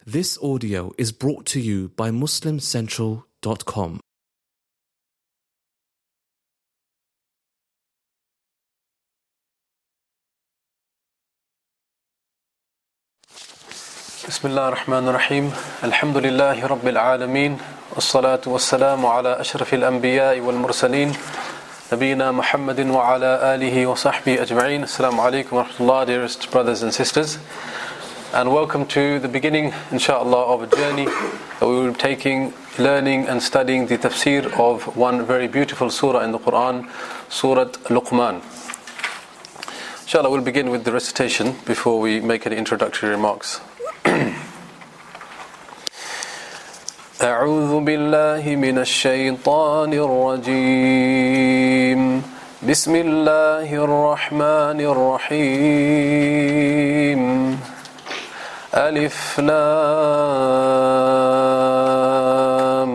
This audio is brought to you by MuslimCentral.com. بسم الله الرحمن الرحيم الحمد لله رب العالمين والصلاة والسلام على أشرف الأنبياء والمرسلين نبينا محمد وعلى آله وصحبه أجمعين. Assalamu alaikum wa rahmatullah, dearest brothers and sisters, and welcome to the beginning, inshallah, of a journey that we will be taking, learning and studying the tafsir of one very beautiful surah in the Quran, Surah Luqman. Inshallah, we'll begin with the recitation before we make any introductory remarks. أعوذ بالله من الشيطان الرجيم بسم الله الرحمن الرحيم ألف لام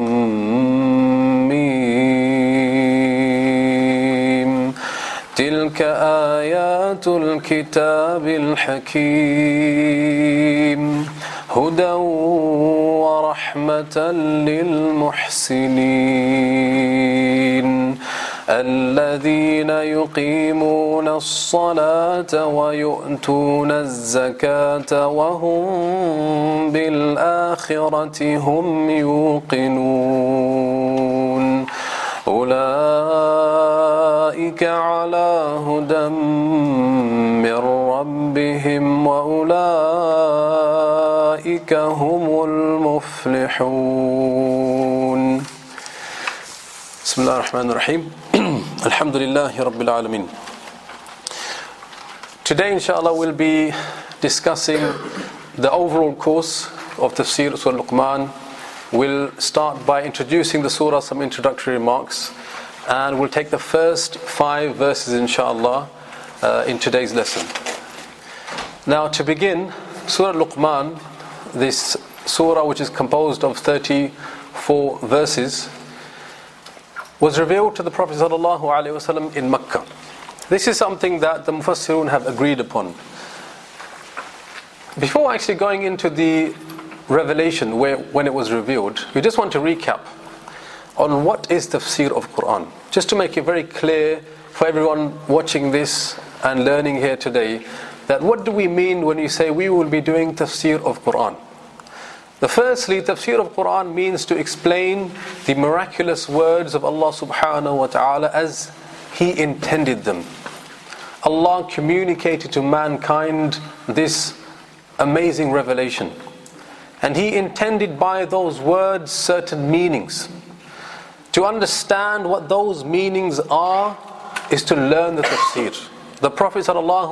ميم تلك آيات الكتاب الحكيم هدى ورحمة للمحسنين الذين يقيمون الصلاة ويؤتون الزكاة وهم بالآخرة هم يوقنون أولئك على هدى من ربهم وأولئك هم المفلحون. بسم الله الرحمن الرحيم الحمد لله رب العالمين. Today, inshallah, we'll be discussing the overall course of Tafsir Surah Luqman. We'll start by introducing the surah, some introductory remarks, and we'll take the first 5 verses, inshallah, in today's lesson. Now, to begin, Surah Luqman, this surah which is composed of 34 verses, was revealed to the Prophet ﷺ in Mecca. This is something that the Mufassirun have agreed upon. Before actually going into the revelation when it was revealed, we just want to recap on what is tafsir of Quran, just to make it very clear for everyone watching this and learning here today, that what do we mean when we say we will be doing tafsir of Quran. Firstly, tafsir of Quran means to explain the miraculous words of Allah subhanahu wa ta'ala as He intended them. Allah communicated to mankind this amazing revelation, and He intended by those words certain meanings. To understand what those meanings are is to learn the tafsir. The Prophet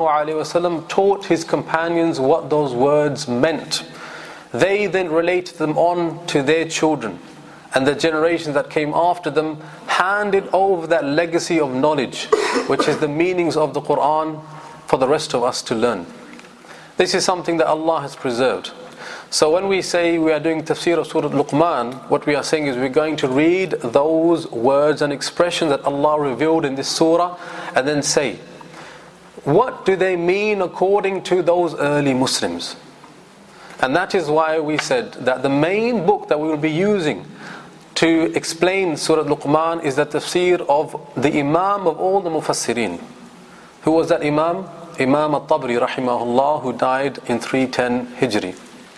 ﷺ taught his companions what those words meant. They then related them on to their children, and the generations that came after them handed over that legacy of knowledge, which is the meanings of the Quran, for the rest of us to learn. This is something that Allah has preserved. So when we say we are doing tafsir of Surah Luqman, what we are saying is we're going to read those words and expressions that Allah revealed in this surah, and then say, what do they mean according to those early Muslims? And that is why we said that the main book that we will be using to explain Surah Luqman is the tafsir of the Imam of all the Mufassirin. Who was that Imam? Imam al-Tabri rahimahullah, who died in 310 Hijri.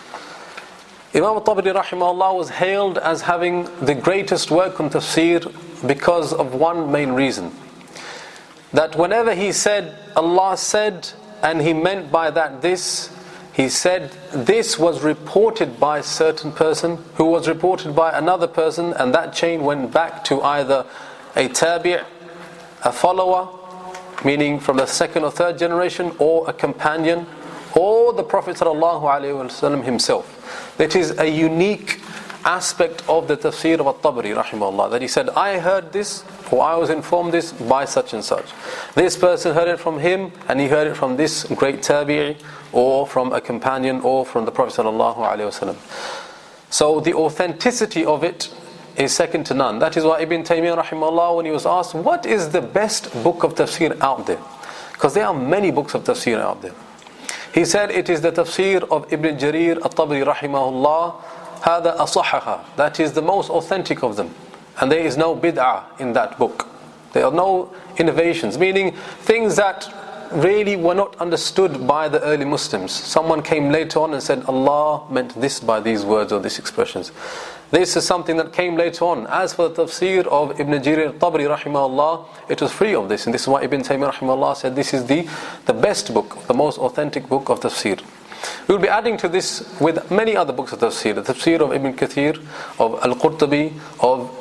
Imam al-Tabri rahimahullah was hailed as having the greatest work on tafsir because of one main reason. That whenever he said, Allah said, and he meant by that this, he said this was reported by a certain person, who was reported by another person, and that chain went back to either a tabi', a follower, meaning from the 2nd or 3rd generation, or a companion, or the Prophet ﷺ himself. That is a unique aspect of the tafsir of al-Tabri rahimahullah, that he said, I heard this, or I was informed this by such and such. This person heard it from him, and he heard it from this great tabi'i, or from a companion, or from the Prophet ﷺ. So the authenticity of it is second to none. That is why Ibn Taymiyyah rahimahullah, when he was asked, what is the best book of tafsir out there? Because there are many books of tafsir out there. He said it is the tafsir of Ibn Jarir al-Tabari rahimahullah, هذا أصحها, that is the most authentic of them. And there is no bid'ah in that book. There are no innovations, meaning things that really were not understood by the early Muslims. Someone came later on and said Allah meant this by these words or these expressions. This is something that came later on. As for the tafsir of Ibn Jarir al-Tabari rahimahullah, it was free of this, and this is why Ibn Taymiyyah rahimahullah said this is the best book, the most authentic book of tafsir. We will be adding to this with many other books of tafsir, the tafsir of Ibn Kathir, of Al-Qurtubi, of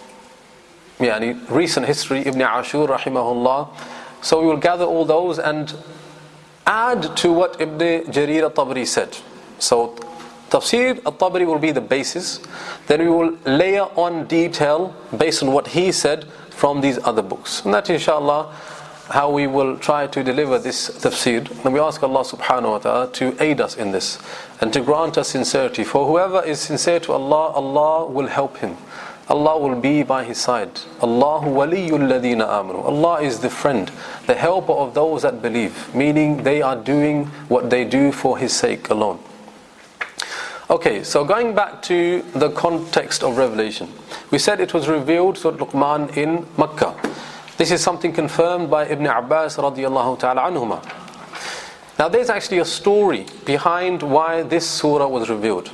recent history, Ibn Ashur rahimahullah. So we will gather all those and add to what Ibn Jarir al-Tabari said. So Tafsir al-Tabari will be the basis. Then we will layer on detail based on what he said from these other books. And that inshallah how we will try to deliver this tafsir. And we ask Allah subhanahu wa ta'ala to aid us in this and to grant us sincerity. For whoever is sincere to Allah, Allah will help him. Allah will be by his side. Allahu waliyyul ladina amanu. Allah is the friend, the helper of those that believe, meaning they are doing what they do for his sake alone. Okay, so going back to the context of revelation, we said it was revealed Surah Luqman in Makkah. This is something confirmed by Ibn Abbas radiyallahu ta'ala anhuma. Now there's actually a story behind why this surah was revealed.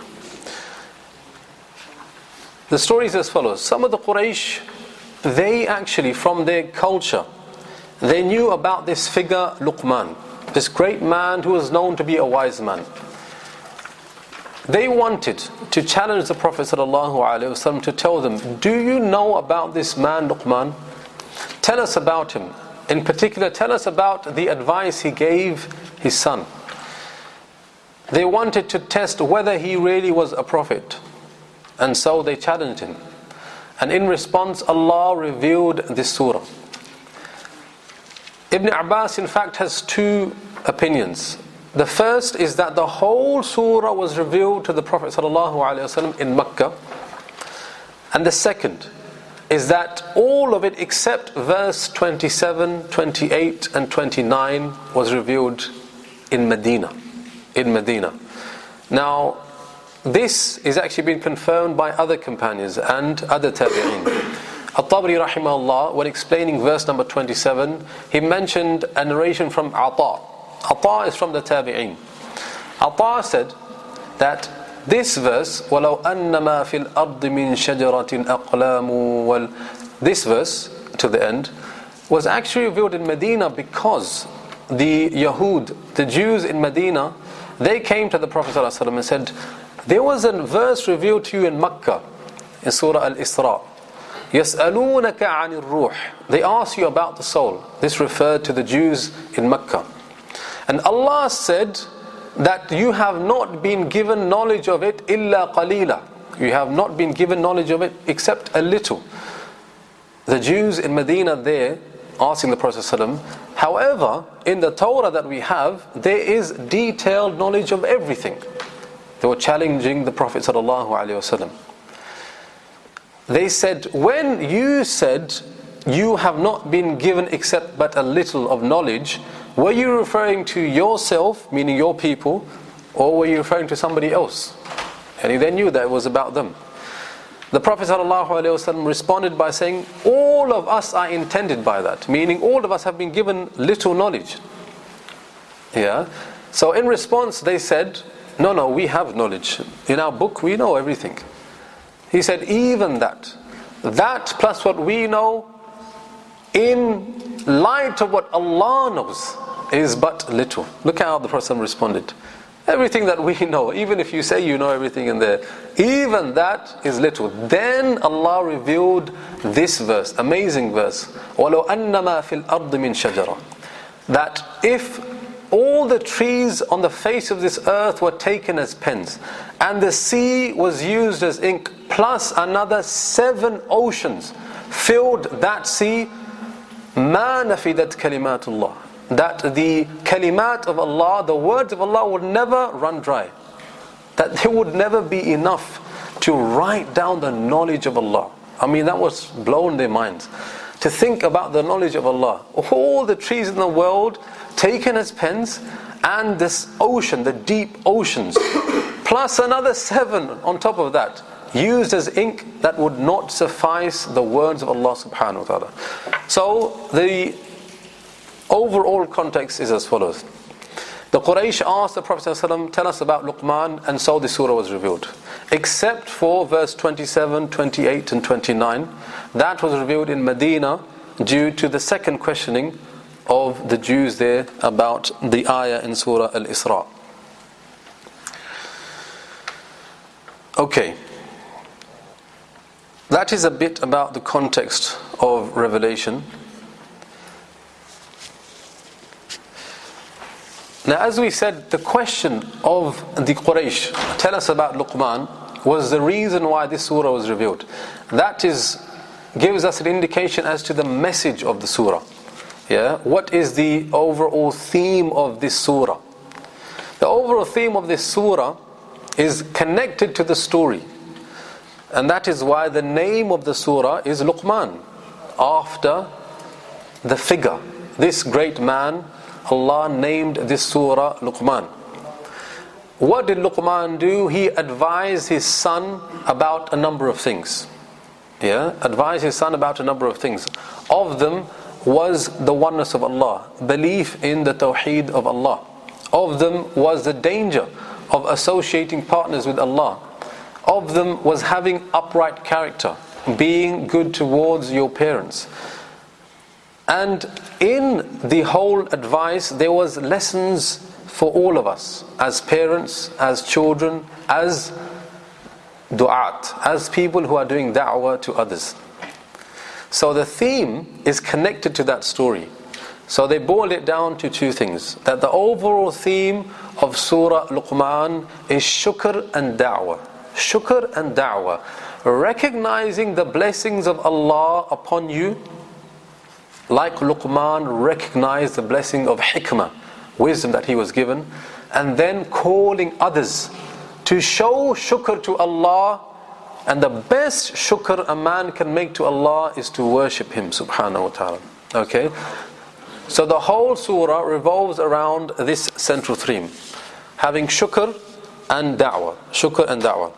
The story is as follows. Some of the Quraysh, they actually, from their culture, they knew about this figure Luqman, this great man who was known to be a wise man. They wanted to challenge the Prophet ﷺ to tell them, do you know about this man Luqman? Tell us about him. In particular, tell us about the advice he gave his son. They wanted to test whether he really was a prophet. And so they challenged him. And in response, Allah revealed this surah. Ibn Abbas, in fact, has two opinions. The first is that the whole surah was revealed to the Prophet ﷺ in Makkah. And the second is that all of it except verse 27, 28 and 29 was revealed in Medina. In Medina. Now, this is actually been confirmed by other companions and other tabi'een. At-Tabari rahimahullah, when explaining verse number 27, he mentioned a narration from Ata. Ata is from the tabi'een. Ata said that this verse, وَلَوْ أَنَّمَا فِي الْأَرْضِ مِنْ شَجَرَةٍ أَقْلَامُ, this verse, to the end, was actually revealed in Medina because the Yahud, the Jews in Medina, they came to the Prophet ﷺ and said, there was a verse revealed to you in Makkah, in Surah Al-Isra. يَسْأَلُونَكَ عَنِ الرُّوحِ, they ask you about the soul. This referred to the Jews in Makkah. And Allah said that you have not been given knowledge of it إِلَّا قَلِيلًا. You have not been given knowledge of it except a little. The Jews in Medina there asking the Prophet ﷺ, however, in the Torah that we have, there is detailed knowledge of everything. They were challenging the Prophet ﷺ. They said, when you said you have not been given except but a little of knowledge, were you referring to yourself, meaning your people, or were you referring to somebody else? And they knew that it was about them. The Prophet ﷺ responded by saying, all of us are intended by that, meaning all of us have been given little knowledge. Yeah. So in response they said, no, we have knowledge. In our book we know everything. He said, even that plus what we know, in light of what Allah knows, is but little. Look how the Prophet responded. Everything that we know, even if you say you know everything in there, even that is little. Then Allah revealed this verse, amazing verse. وَلَوْ أَنَّمَا فِي الْأَرْضِ مِنْ شَجَرَةٍ, that if all the trees on the face of this earth were taken as pens, and the sea was used as ink, plus another 7 oceans filled that sea, مَا نَفِدَتْ كَلِمَاتُ اللَّهِ, that the kalimat of Allah, the words of Allah, would never run dry. That there would never be enough to write down the knowledge of Allah. I mean, that was blown their minds. To think about the knowledge of Allah. All the trees in the world taken as pens, and this ocean, the deep oceans, plus another 7 on top of that, used as ink, that would not suffice the words of Allah subhanahu wa ta'ala. So the overall context is as follows. The Quraysh asked the Prophet ﷺ, tell us about Luqman, and so the surah was revealed. Except for verse 27, 28 and 29. That was revealed in Medina due to the second questioning of the Jews there about the ayah in Surah Al-Isra. Okay. That is a bit about the context of revelation. Now, as we said, the question of the Quraysh, tell us about Luqman, was the reason why this surah was revealed. That gives us an indication as to the message of the surah. Yeah, what is the overall theme of this surah? The overall theme of this surah is connected to the story. And that is why the name of the surah is Luqman, after the figure. This great man, Allah named this surah Luqman. What did Luqman do? He advised his son about a number of things. Yeah, advised his son about a number of things. Of them was the oneness of Allah, belief in the Tawheed of Allah. Of them was the danger of associating partners with Allah. Of them was having upright character, being good towards your parents. And in the whole advice, there was lessons for all of us, as parents, as children, as du'at, as people who are doing da'wah to others. So the theme is connected to that story. So they boiled it down to 2 things. That the overall theme of Surah Luqman is shukr and da'wah. Shukr and da'wah. Recognizing the blessings of Allah upon you, like Luqman recognized the blessing of hikmah, wisdom that he was given, and then calling others to show shukr to Allah. And the best shukr a man can make to Allah is to worship Him subhanahu wa ta'ala. Okay? So the whole surah revolves around this central theme, having shukr and da'wah. Shukr and da'wah.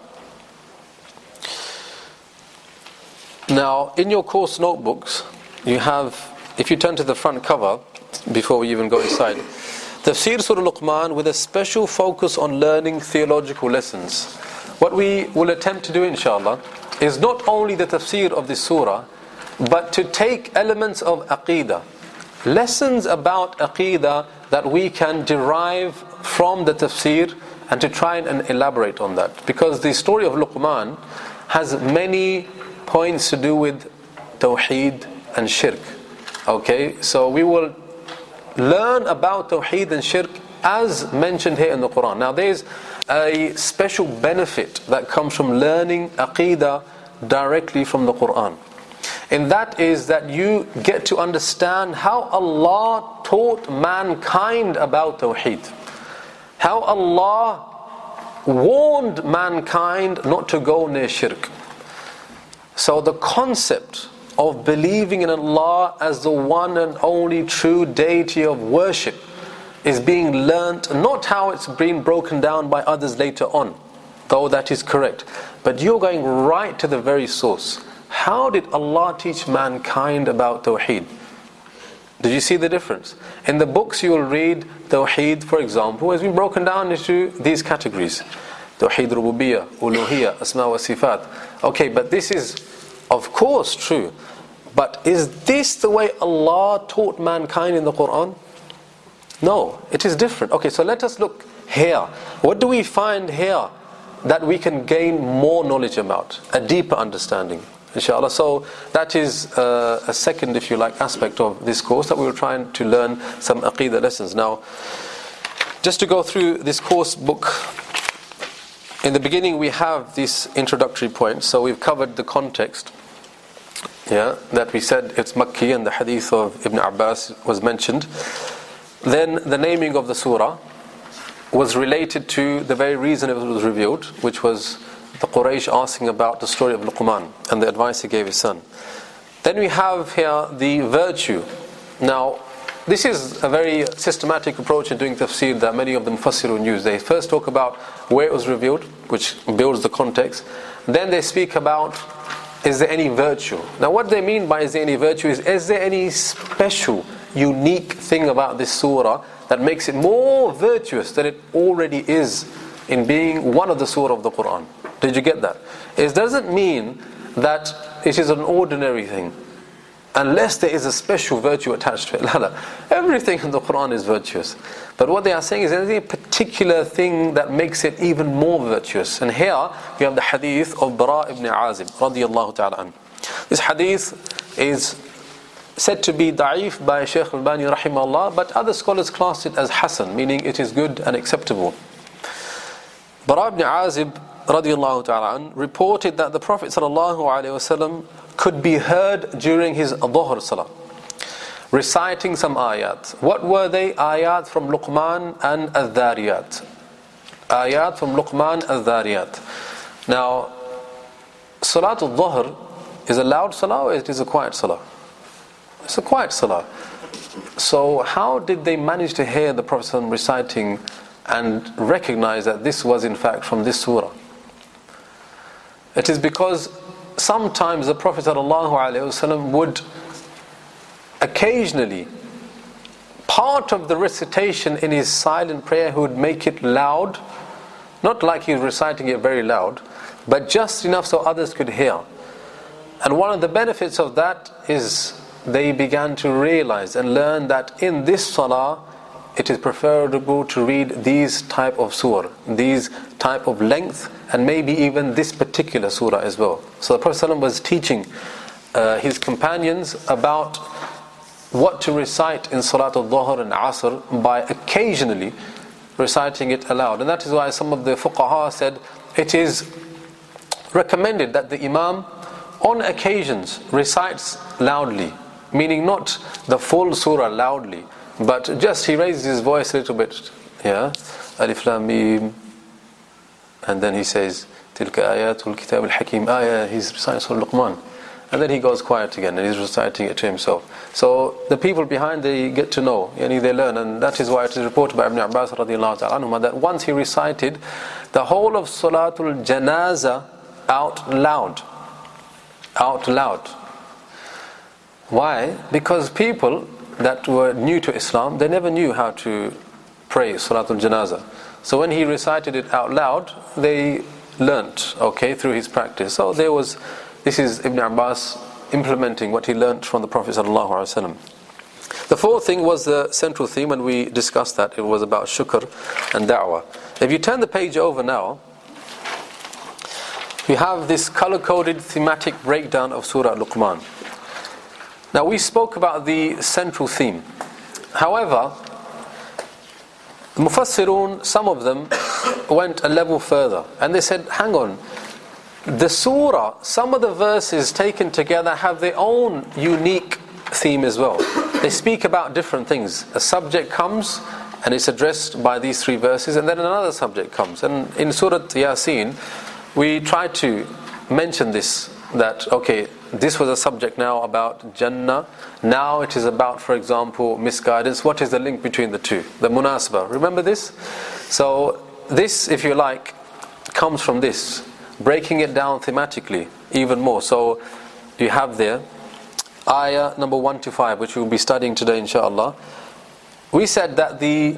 Now, in your course notebooks, you have, if you turn to the front cover, before we even go inside, Tafsir Surah Luqman with a special focus on learning theological lessons. What we will attempt to do, inshallah, is not only the tafsir of this surah, but to take elements of aqeedah, lessons about aqeedah that we can derive from the tafsir, and to try and elaborate on that. Because the story of Luqman has many points to do with tawheed and shirk. Okay, so we will learn about tawheed and shirk as mentioned here in the Quran. Now there's a special benefit that comes from learning aqeedah directly from the Quran. And that is that you get to understand how Allah taught mankind about tawheed. How Allah warned mankind not to go near shirk. So the concept of believing in Allah as the one and only true deity of worship is being learnt, not how it's been broken down by others later on, though that is correct, but you're going right to the very source. How did Allah teach mankind about Tawheed? Did you see the difference? In the books you will read Tawheed, for example, has been broken down into these categories. Tawheed Rububiyyah, Uluhiyyah, Asma wa Sifat. Okay, but this is of course true. But is this the way Allah taught mankind in the Quran? No, it is different. Okay, so let us look here. What do we find here that we can gain more knowledge about? A deeper understanding, inshallah. So that is a second, if you like, aspect of this course, that we were trying to learn some aqeedah lessons. Now, just to go through this course book, in the beginning we have this introductory point. So we've covered the context. Yeah, that we said it's Makki, and the hadith of Ibn Abbas was mentioned. Then the naming of the surah was related to the very reason it was revealed, which was the Quraysh asking about the story of Luqman and the advice he gave his son. Then we have here the virtue. Now, this is a very systematic approach in doing tafsir that many of the mufassirun use. They first talk about where it was revealed, which builds the context. Then they speak about, is there any virtue? Now what they mean by is there any virtue is there any special, unique thing about this surah that makes it more virtuous than it already is in being one of the surah of the Quran? Did you get that? It doesn't mean that it is an ordinary thing, unless there is a special virtue attached to it. Everything in the Quran is virtuous. But what they are saying is, there a particular thing that makes it even more virtuous. And here we have the hadith of Bara ibn Azib radiyallahu ta'ala anhu. This hadith is said to be da'if by Shaykh al-Albani rahimahullah, but other scholars class it as hasan, meaning it is good and acceptable. Bara ibn Azib radiyallahu ta'ala anhu reported that the Prophet sallallahu alaihi wasallam could be heard during his dhuhr salah reciting some ayat. What were they? Ayat from Luqman and Adh-Dhariyat. Ayat from Luqman Adh-Dhariyat. Now, Salatul Dhuhr is a loud salah or it is a quiet salah? It's a quiet salah. So how did they manage to hear the Prophet ﷺ reciting and recognize that this was in fact from this surah? It is because sometimes the Prophet ﷺ would occasionally, part of the recitation in his silent prayer, he would make it loud, not like he was reciting it very loud, but just enough so others could hear. And one of the benefits of that is they began to realize and learn that in this salah it is preferable to read these type of surah, these type of length, and maybe even this particular surah as well. So the Prophet ﷺ was teaching his companions about what to recite in Salatul Dhuhr and Asr by occasionally reciting it aloud. And that is why some of the fuqaha said it is recommended that the Imam on occasions recites loudly, meaning not the full surah loudly, but just he raises his voice a little bit, Alif Lam Mim, and then he says Tilka Ayatul Kitab al-Hakim, he's reciting Surah Luqman, and then he goes quiet again and he's reciting it to himself. So the people behind, they get to know, they learn, and that is why it is reported by Ibn Abbas radiyallahu ta'ala anhuma that once he recited the whole of Salatul Janazah out loud. Why? Because people that were new to Islam, they never knew how to pray Salatul Janazah. So when he recited it out loud, they learnt, through his practice. So this is Ibn Abbas implementing what he learnt from the Prophet ﷺ. The fourth thing was the central theme, and we discussed that. It was about shukr and da'wah. If you turn the page over now, we have this color-coded thematic breakdown of Surah Luqman. Now we spoke about the central theme. However, the Mufassirun, some of them went a level further, and they said, hang on, the surah, some of the verses taken together have their own unique theme as well. They speak about different things. A subject comes and it's addressed by these three verses, and then another subject comes. And in Surah Yasin, we try to mention this, that this was a subject now about Jannah, now it is about, for example, misguidance. What is the link between the two? The munasabah. Remember this? So this, if you like, comes from this, breaking it down thematically even more. So you have there ayah number 1 to 5, which we'll be studying today inshallah. We said that the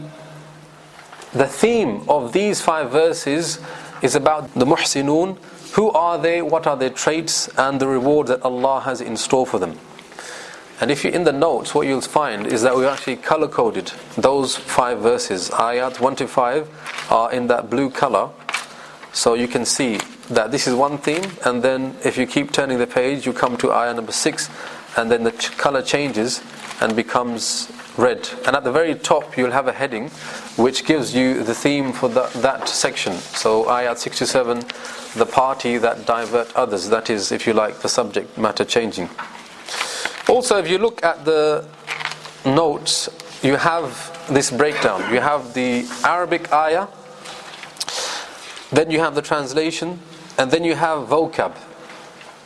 theme of these 5 verses is about the muhsinun. Who are they, what are their traits, and the reward that Allah has in store for them. And if you're in the notes, what you'll find is that we actually color-coded those 5 verses. Ayat 1 to 5 are in that blue color, so you can see that this is one theme, and then if you keep turning the page, you come to ayah number 6, and then the color changes and becomes red. And at the very top you'll have a heading which gives you the theme for that section. So ayat 6 to 7, the party that divert others, that is, if you like, the subject matter changing. Also, if you look at the notes, you have this breakdown. You have the Arabic ayah, then you have the translation, and then you have vocab.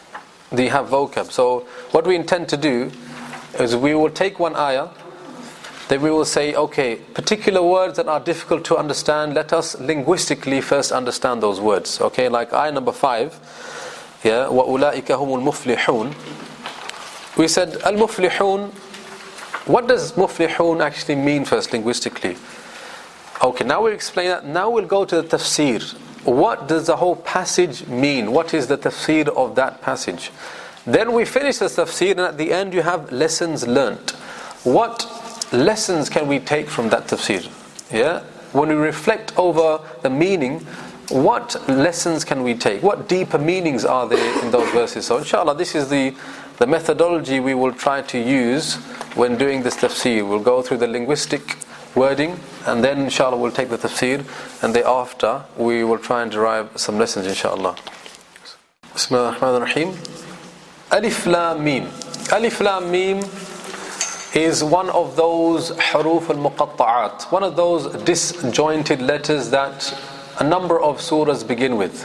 So what we intend to do is we will take one ayah, then we will say, okay, particular words that are difficult to understand, let us linguistically first understand those words. Okay, like ayah number 5, yeah, وَأُولَٰئِكَ هُمُ الْمُفْلِحُونَ. We said, al-muflihun, what does muflihun actually mean first linguistically? Okay, now we'll explain that. Now we'll go to the tafsir. What does the whole passage mean? What is the tafsir of that passage? Then we finish the tafsir, and at the end you have lessons learnt. What lessons can we take from that tafsir? Yeah? When we reflect over the meaning, what lessons can we take? What deeper meanings are there in those verses? So inshallah, this is the methodology we will try to use when doing this tafsir. We'll go through the linguistic wording, and then inshallah we'll take the tafsir, and thereafter we will try and derive some lessons inshallah. Bismillah ar-Rahman ar-Rahim. Alif Lam Mim. Alif Lam Mim is one of those huruf al-muqatta'at, one of those disjointed letters that a number of surahs begin with.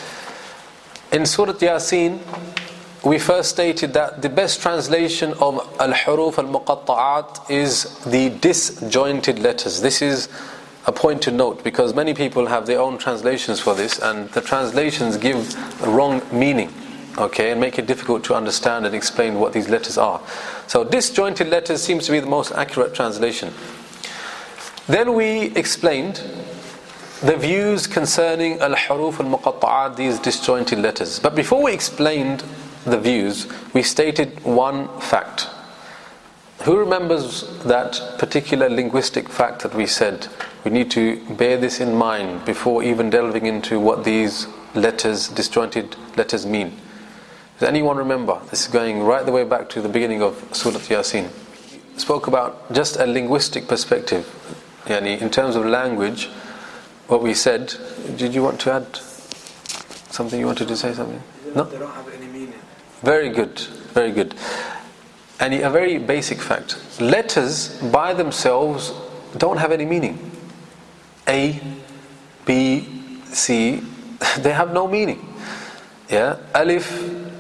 In Surah Yasin, we first stated that the best translation of al-huruf al-muqatta'at is the disjointed letters. This is a point to note, because many people have their own translations for this, and the translations give wrong meaning, okay, and make it difficult to understand and explain what these letters are. So disjointed letters seems to be the most accurate translation. Then we explained the views concerning al-huruf al-muqatta'at, these disjointed letters. But before we explained the views, we stated one fact. Who remembers that particular linguistic fact that we said? We need to bear this in mind before even delving into what these letters, disjointed letters, mean. Does anyone remember? This is going right the way back to the beginning of Surah Yasin. Spoke about just a linguistic perspective, yani in terms of language, what we said. Did you want to add something? You wanted to say something? No? They don't have any meaning. Very good, very good. And a very basic fact. Letters by themselves don't have any meaning. A, B, C, they have no meaning. Yeah, Alif,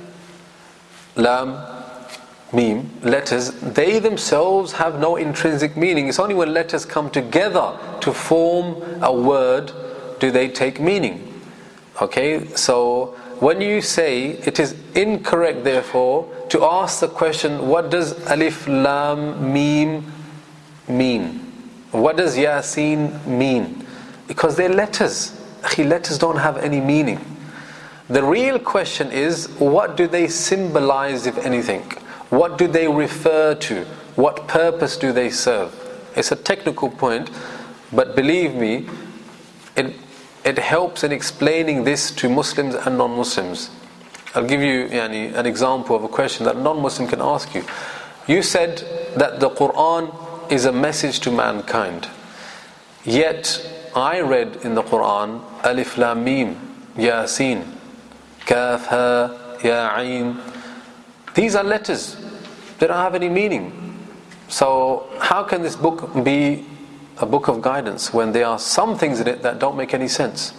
Lam, Mim, letters, they themselves have no intrinsic meaning. It's only when letters come together to form a word do they take meaning. Okay, so when you say, it is incorrect therefore to ask the question, what does Alif, Lam, Mim mean? What does Yasin mean? Because they're letters. Letters don't have any meaning. The real question is, what do they symbolize, if anything? What do they refer to? What purpose do they serve? It's a technical point, but believe me, it helps in explaining this to Muslims and non-Muslims. I'll give you an example of a question that a non-Muslim can ask you. You said that the Quran is a message to mankind. Yet, I read in the Quran, Alif Lam Mim, Yasin, Kaf Ha, Ya Ain. These are letters. They don't have any meaning. So, how can this book be a book of guidance when there are some things in it that don't make any sense?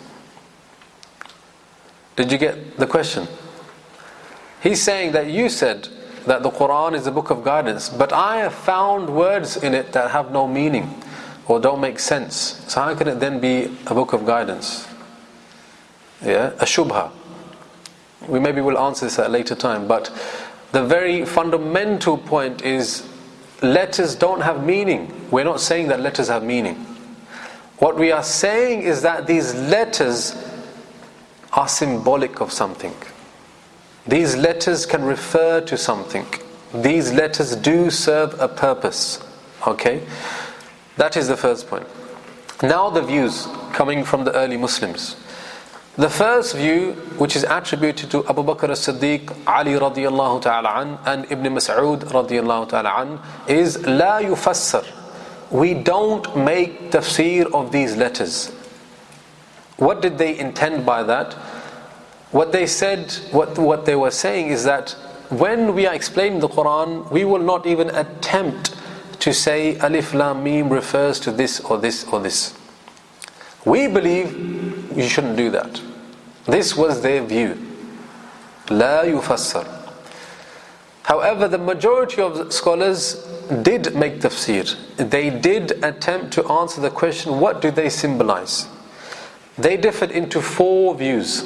Did you get the question? He's saying that you said that the Quran is a book of guidance, but I have found words in it that have no meaning or don't make sense. So how can it then be a book of guidance? Yeah, a shubha. We maybe will answer this at a later time, but the very fundamental point is letters don't have meaning. We're not saying that letters have meaning. What we are saying is that these letters are symbolic of something. These letters can refer to something. These letters do serve a purpose. Okay? That is the first point. Now the views coming from the early Muslims. The first view, which is attributed to Abu Bakr as-Siddiq, Ali radiyallahu ta'ala an, and Ibn Mas'ud radiyallahu ta'ala an, is La yufassar. We don't make tafsir of these letters. What did they intend by that? What they said, what they were saying is that when we are explaining the Quran, we will not even attempt to say Alif Lam Mim refers to this or this or this. We believe you shouldn't do that. This was their view. La yufassar. However, the majority of scholars did make tafsir, they did attempt to answer the question, what do they symbolize? They differed into four views.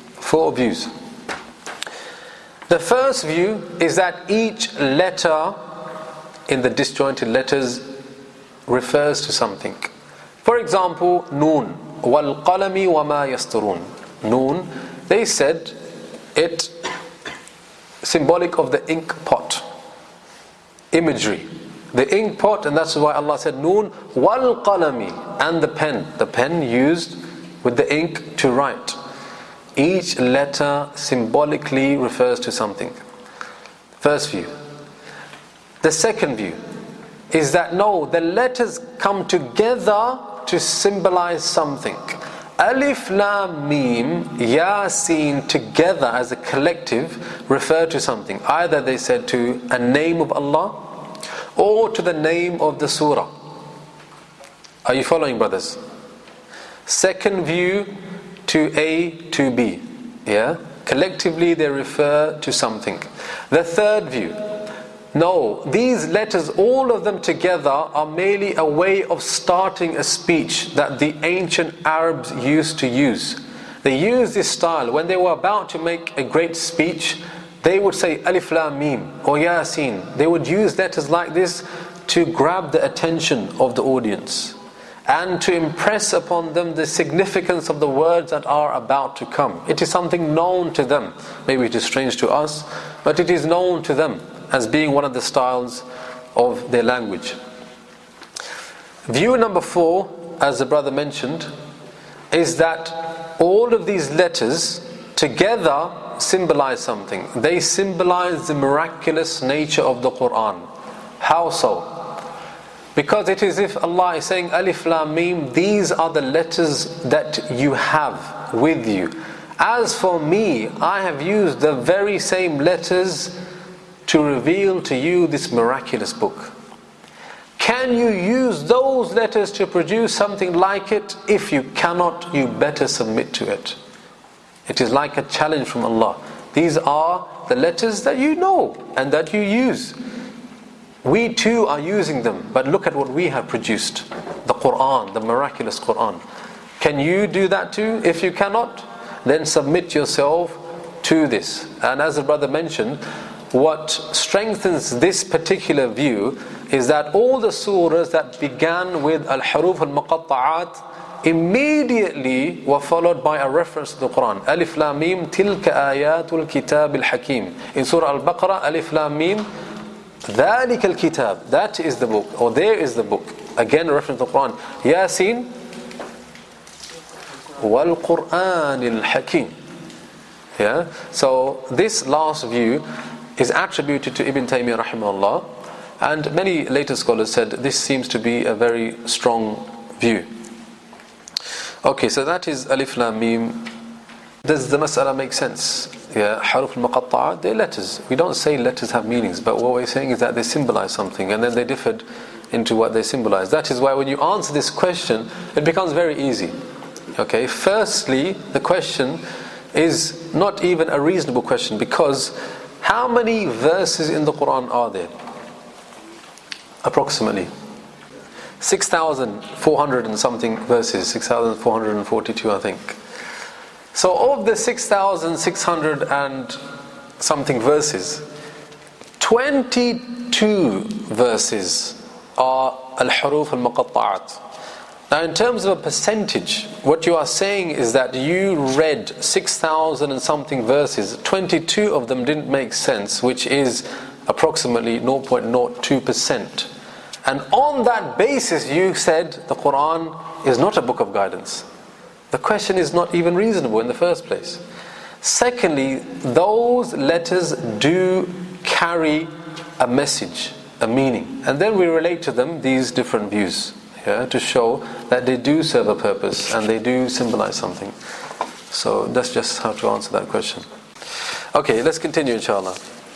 The first view is that each letter in the disjointed letters refers to something. For example, Noon, wal qalami wa ma yasturun. Noon, they said it symbolic of the ink pot, imagery, the ink pot, and that's why Allah said Noon wal qalami, and the pen used with the ink to write. Each letter symbolically refers to something. First view. The second view is that no, the letters come together to symbolize something. Alif, Lam, Mim, Yasin together as a collective refer to something. Either they said to a name of Allah or to the name of the surah. Are you following, brothers? Second view, to A, to B. Yeah? Collectively they refer to something. The third view, no, these letters, all of them together, are merely a way of starting a speech that the ancient Arabs used to use. They used this style. When they were about to make a great speech, they would say Alif Lam Mim or Yasin. They would use letters like this to grab the attention of the audience and to impress upon them the significance of the words that are about to come. It is something known to them. Maybe it is strange to us, but it is known to them as being one of the styles of their language. View number 4, as the brother mentioned, is that all of these letters together symbolize something. They symbolize the miraculous nature of the Quran. How so? Because it is if Allah is saying Alif Lam Mim, these are the letters that you have with you. As for me, I have used the very same letters to reveal to you this miraculous book. Can you use those letters to produce something like it? If you cannot, you better submit to it. It is like a challenge from Allah. These are the letters that you know and that you use. We too are using them, but look at what we have produced. The Quran, the miraculous Quran. Can you do that too? If you cannot, then submit yourself to this. And as the brother mentioned, what strengthens this particular view is that all the surahs that began with al-huruf al-muqatta'at immediately were followed by a reference to the Quran. Alif Lam Mim, tilka ayatul kitab al-hakim. In Surah Al-Baqarah, Alif Lam Mim, dhalika al-kitab, that is the book, or there is the book. Again, a reference to the Quran. Yasin, wal-Qur'an al-hakim. Yeah? So this last view is attributed to Ibn Taymiyyah rahimahullah, and many later scholars said this seems to be a very strong view. Okay, so that is Alif Lam Mim. Does the mas'ala make sense? Yeah, Haruf al-Muqatta'at, they're letters. We don't say letters have meanings, but what we're saying is that they symbolize something, and then they differed into what they symbolize. That is why when you answer this question, it becomes very easy. Okay, firstly, the question is not even a reasonable question, because how many verses in the Quran are there? Approximately 6,400 and something verses, 6,442 I think. So of the 6,600 and something verses, 22 verses are al-huruf al-muqatta'at. Now in terms of a percentage, what you are saying is that you read 6,000 and something verses, 22 of them didn't make sense, which is approximately 0.02%. And on that basis you said the Quran is not a book of guidance. The question is not even reasonable in the first place. Secondly, those letters do carry a message, a meaning. And then we relate to them these different views. Yeah, to show that they do serve a purpose and they do symbolize something. So that's just how to answer that question. Okay, let's continue inshallah.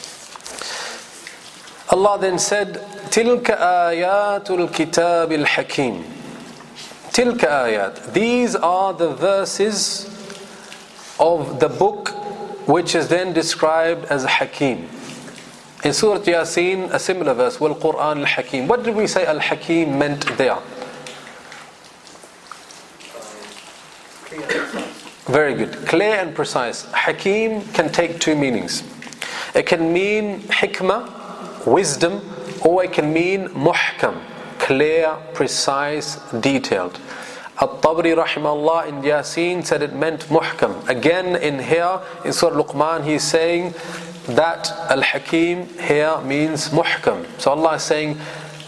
Allah then said, Tilka ayatul kitab al-hakim. Tilka ayat. These are the verses of the book which is then described as Hakim. In Surah Yasin, a similar verse, Wal Quran al Hakim. What did we say Al Hakim meant there? Very good. Clear and precise. Hakim can take two meanings. It can mean hikmah, wisdom, or it can mean muhkam, clear, precise, detailed. At-Tabari rahimahullah in Yasin said it meant muhkam. Again in here, in Surah Luqman, he is saying that Al-Hakim here means muhkam. So Allah is saying,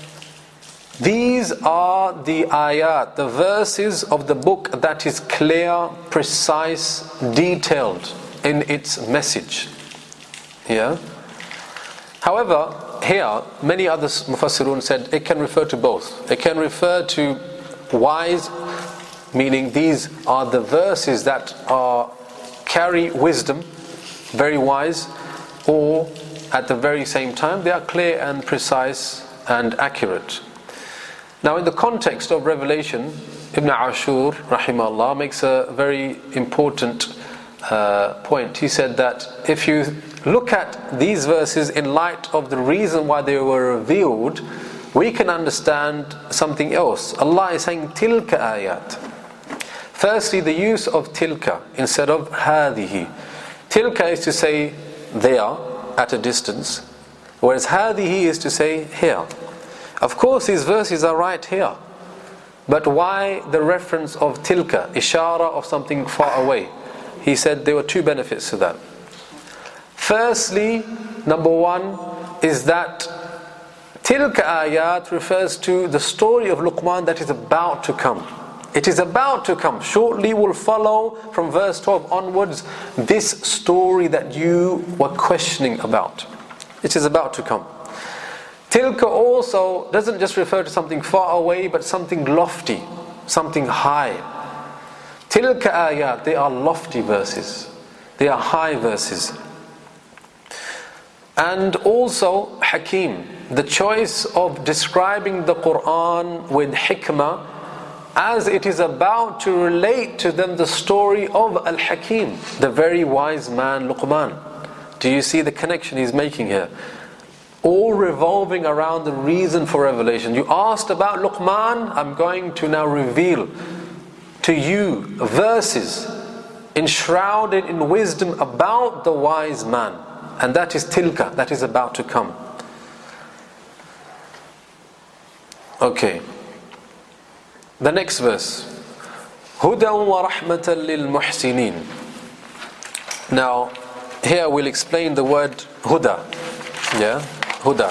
these are the ayat, the verses of the book that is clear, precise, detailed in its message. Yeah. However, here, many other Mufassirun said it can refer to both. It can refer to wise, meaning these are the verses that carry wisdom, very wise, or at the very same time they are clear and precise and accurate. Now in the context of Revelation, Ibn Ashur rahimahullah makes a very important point. He said that if you look at these verses in light of the reason why they were revealed, we can understand something else. Allah is saying tilka ayat. Firstly, the use of tilka instead of hadihi. Tilka is to say there at a distance, whereas hadihi is to say here. Of course these verses are right here, but why the reference of tilka, ishara of something far away? He said there were two benefits to that. Firstly, number one is that tilka ayat refers to the story of Luqman that is about to come. It is about to come. Shortly will follow from verse 12 onwards this story that you were questioning about. It is about to come. Tilka also doesn't just refer to something far away, but something lofty, something high. Tilka ayat, they are lofty verses. They are high verses. And also Hakim, the choice of describing the Quran with hikmah, as it is about to relate to them the story of Al-Hakim, the very wise man Luqman. Do you see the connection he's making here? All revolving around the reason for revelation. You asked about Luqman, I'm going to now reveal to you verses enshrouded in wisdom about the wise man. And that is tilka, that is about to come. Okay. The next verse. Hudan wa rahmatan lil muhsinin. Now, here we'll explain the word huda. Yeah? Huda.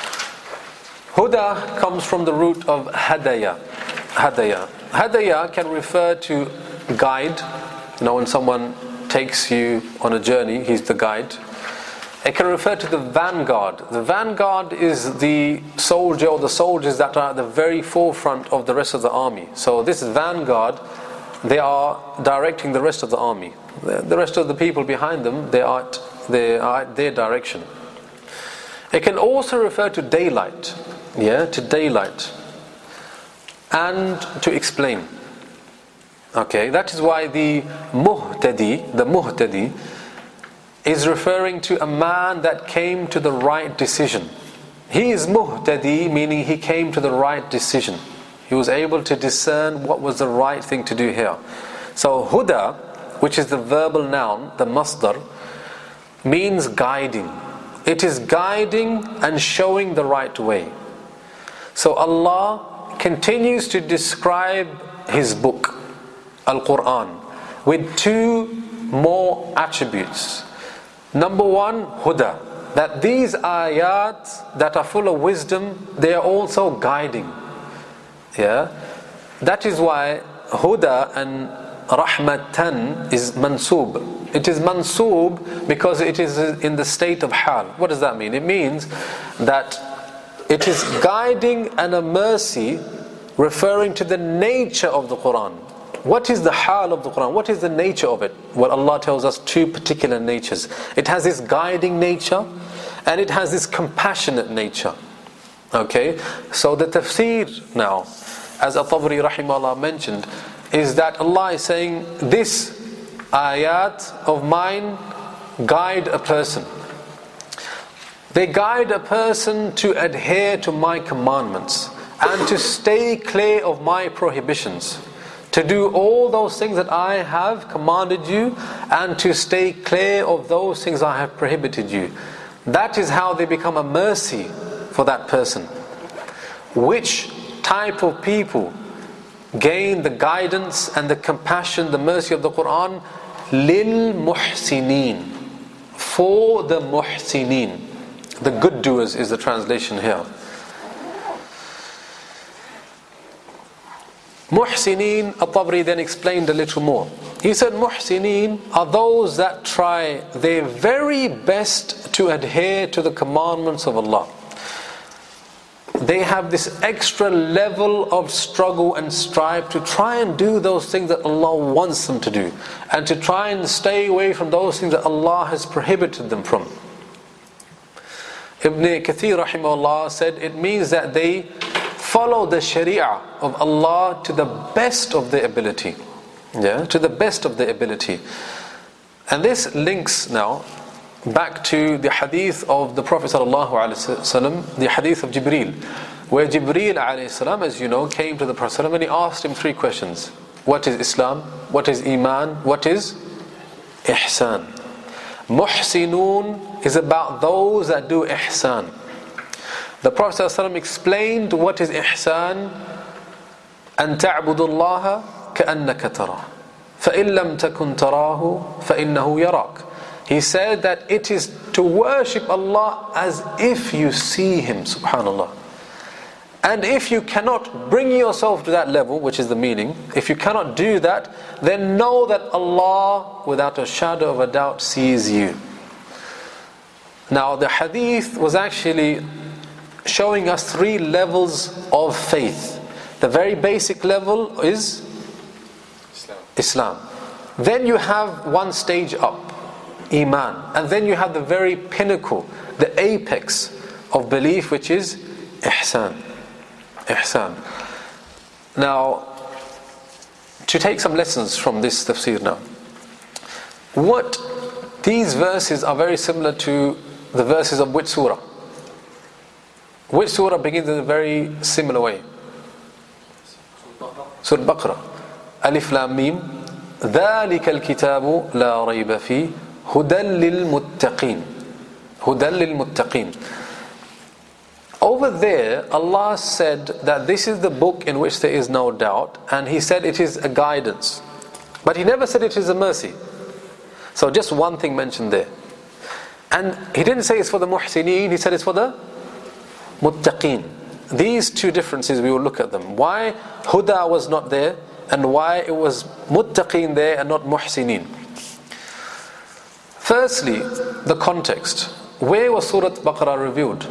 Huda comes from the root of hadaya. Hadaya. Hadaya can refer to guide. You know, when someone takes you on a journey, he's the guide. It can refer to the vanguard. The vanguard is the soldier or the soldiers that are at the very forefront of the rest of the army. So this vanguard, they are directing the rest of the army. The rest of the people behind them, they are at their direction. It can also refer to daylight. Yeah, to daylight. And to explain. Okay, that is why the muhtadi is referring to a man that came to the right decision. He is muhtadi, meaning he came to the right decision. He was able to discern what was the right thing to do here. So huda, which is the verbal noun, the masdar, means guiding. It is guiding and showing the right way. So Allah continues to describe His book, Al-Quran, with two more attributes. Number one, huda, that these ayat that are full of wisdom, they are also guiding. Yeah, that is why huda and rahmatan is mansoob. It is mansoob because it is in the state of hal. What does that mean? It means that it is guiding and a mercy, referring to the nature of the Quran. What is the hal of the Quran? What is the nature of it? Well, Allah tells us two particular natures. It has this guiding nature and it has this compassionate nature. Okay, so the tafsir now, as At-Tabari rahimahullah mentioned, is that Allah is saying this ayat of mine guide a person. They guide a person to adhere to my commandments and to stay clear of my prohibitions, to do all those things that I have commanded you and to stay clear of those things I have prohibited you. That is how they become a mercy for that person. Which type of people gain the guidance and the compassion, the mercy of the Quran? Lil muhsinin, for the muhsinin. The good doers is the translation here. Muhsinin, At-Tabari then explained a little more. He said muhsinin are those that try their very best to adhere to the commandments of Allah. They have this extra level of struggle and strive to try and do those things that Allah wants them to do, and to try and stay away from those things that Allah has prohibited them from. Ibn Kathir rahimahullah said it means that they follow the sharia of Allah to the best of their ability. To the best of their ability. And this links now back to the hadith of the Prophet sallallahu alaihi wasallam, the hadith of Jibreel, where Jibreel alayhi salam, as you know, came to the Prophet and he asked him 3 questions. What is Islam? What is Iman? What is Ihsan? Muhsinun is about those that do ihsan. The Prophet ﷺ explained what is ihsan: أن تعبد الله كأنك تراه فإن لم تكن تراه فإنه يراك. He said that it is to worship Allah as if you see Him, subhanallah. And if you cannot bring yourself to that level, which is the meaning, if you cannot do that, then know that Allah, without a shadow of a doubt, sees you. Now the hadith was actually showing us 3 levels of faith. The very basic level is Islam. Then you have one stage up, Iman. And then you have the very pinnacle, the apex of belief, which is Ihsan. Ihsan. Now, to take some lessons from this tafsir now. These verses are very similar to the verses of which surah? Which surah begins in a very similar way? Surah Baqarah. Alif Lam Mim. ذَلِكَ الْكِتَابُ لَا رَيْبَ فِيهِ هُدًى لِلْمُتَّقِينَ. هُدًى لِلْمُتَّقِينَ. Over there, Allah said that this is the book in which there is no doubt, and He said it is a guidance. But He never said it is a mercy. So just one thing mentioned there. And He didn't say it's for the muhsineen, He said it's for the muttaqeen. These 2 differences, we will look at them. Why huda was not there, and why it was muttaqeen there and not muhsineen. Firstly, the context. Where was Surah Baqarah revealed?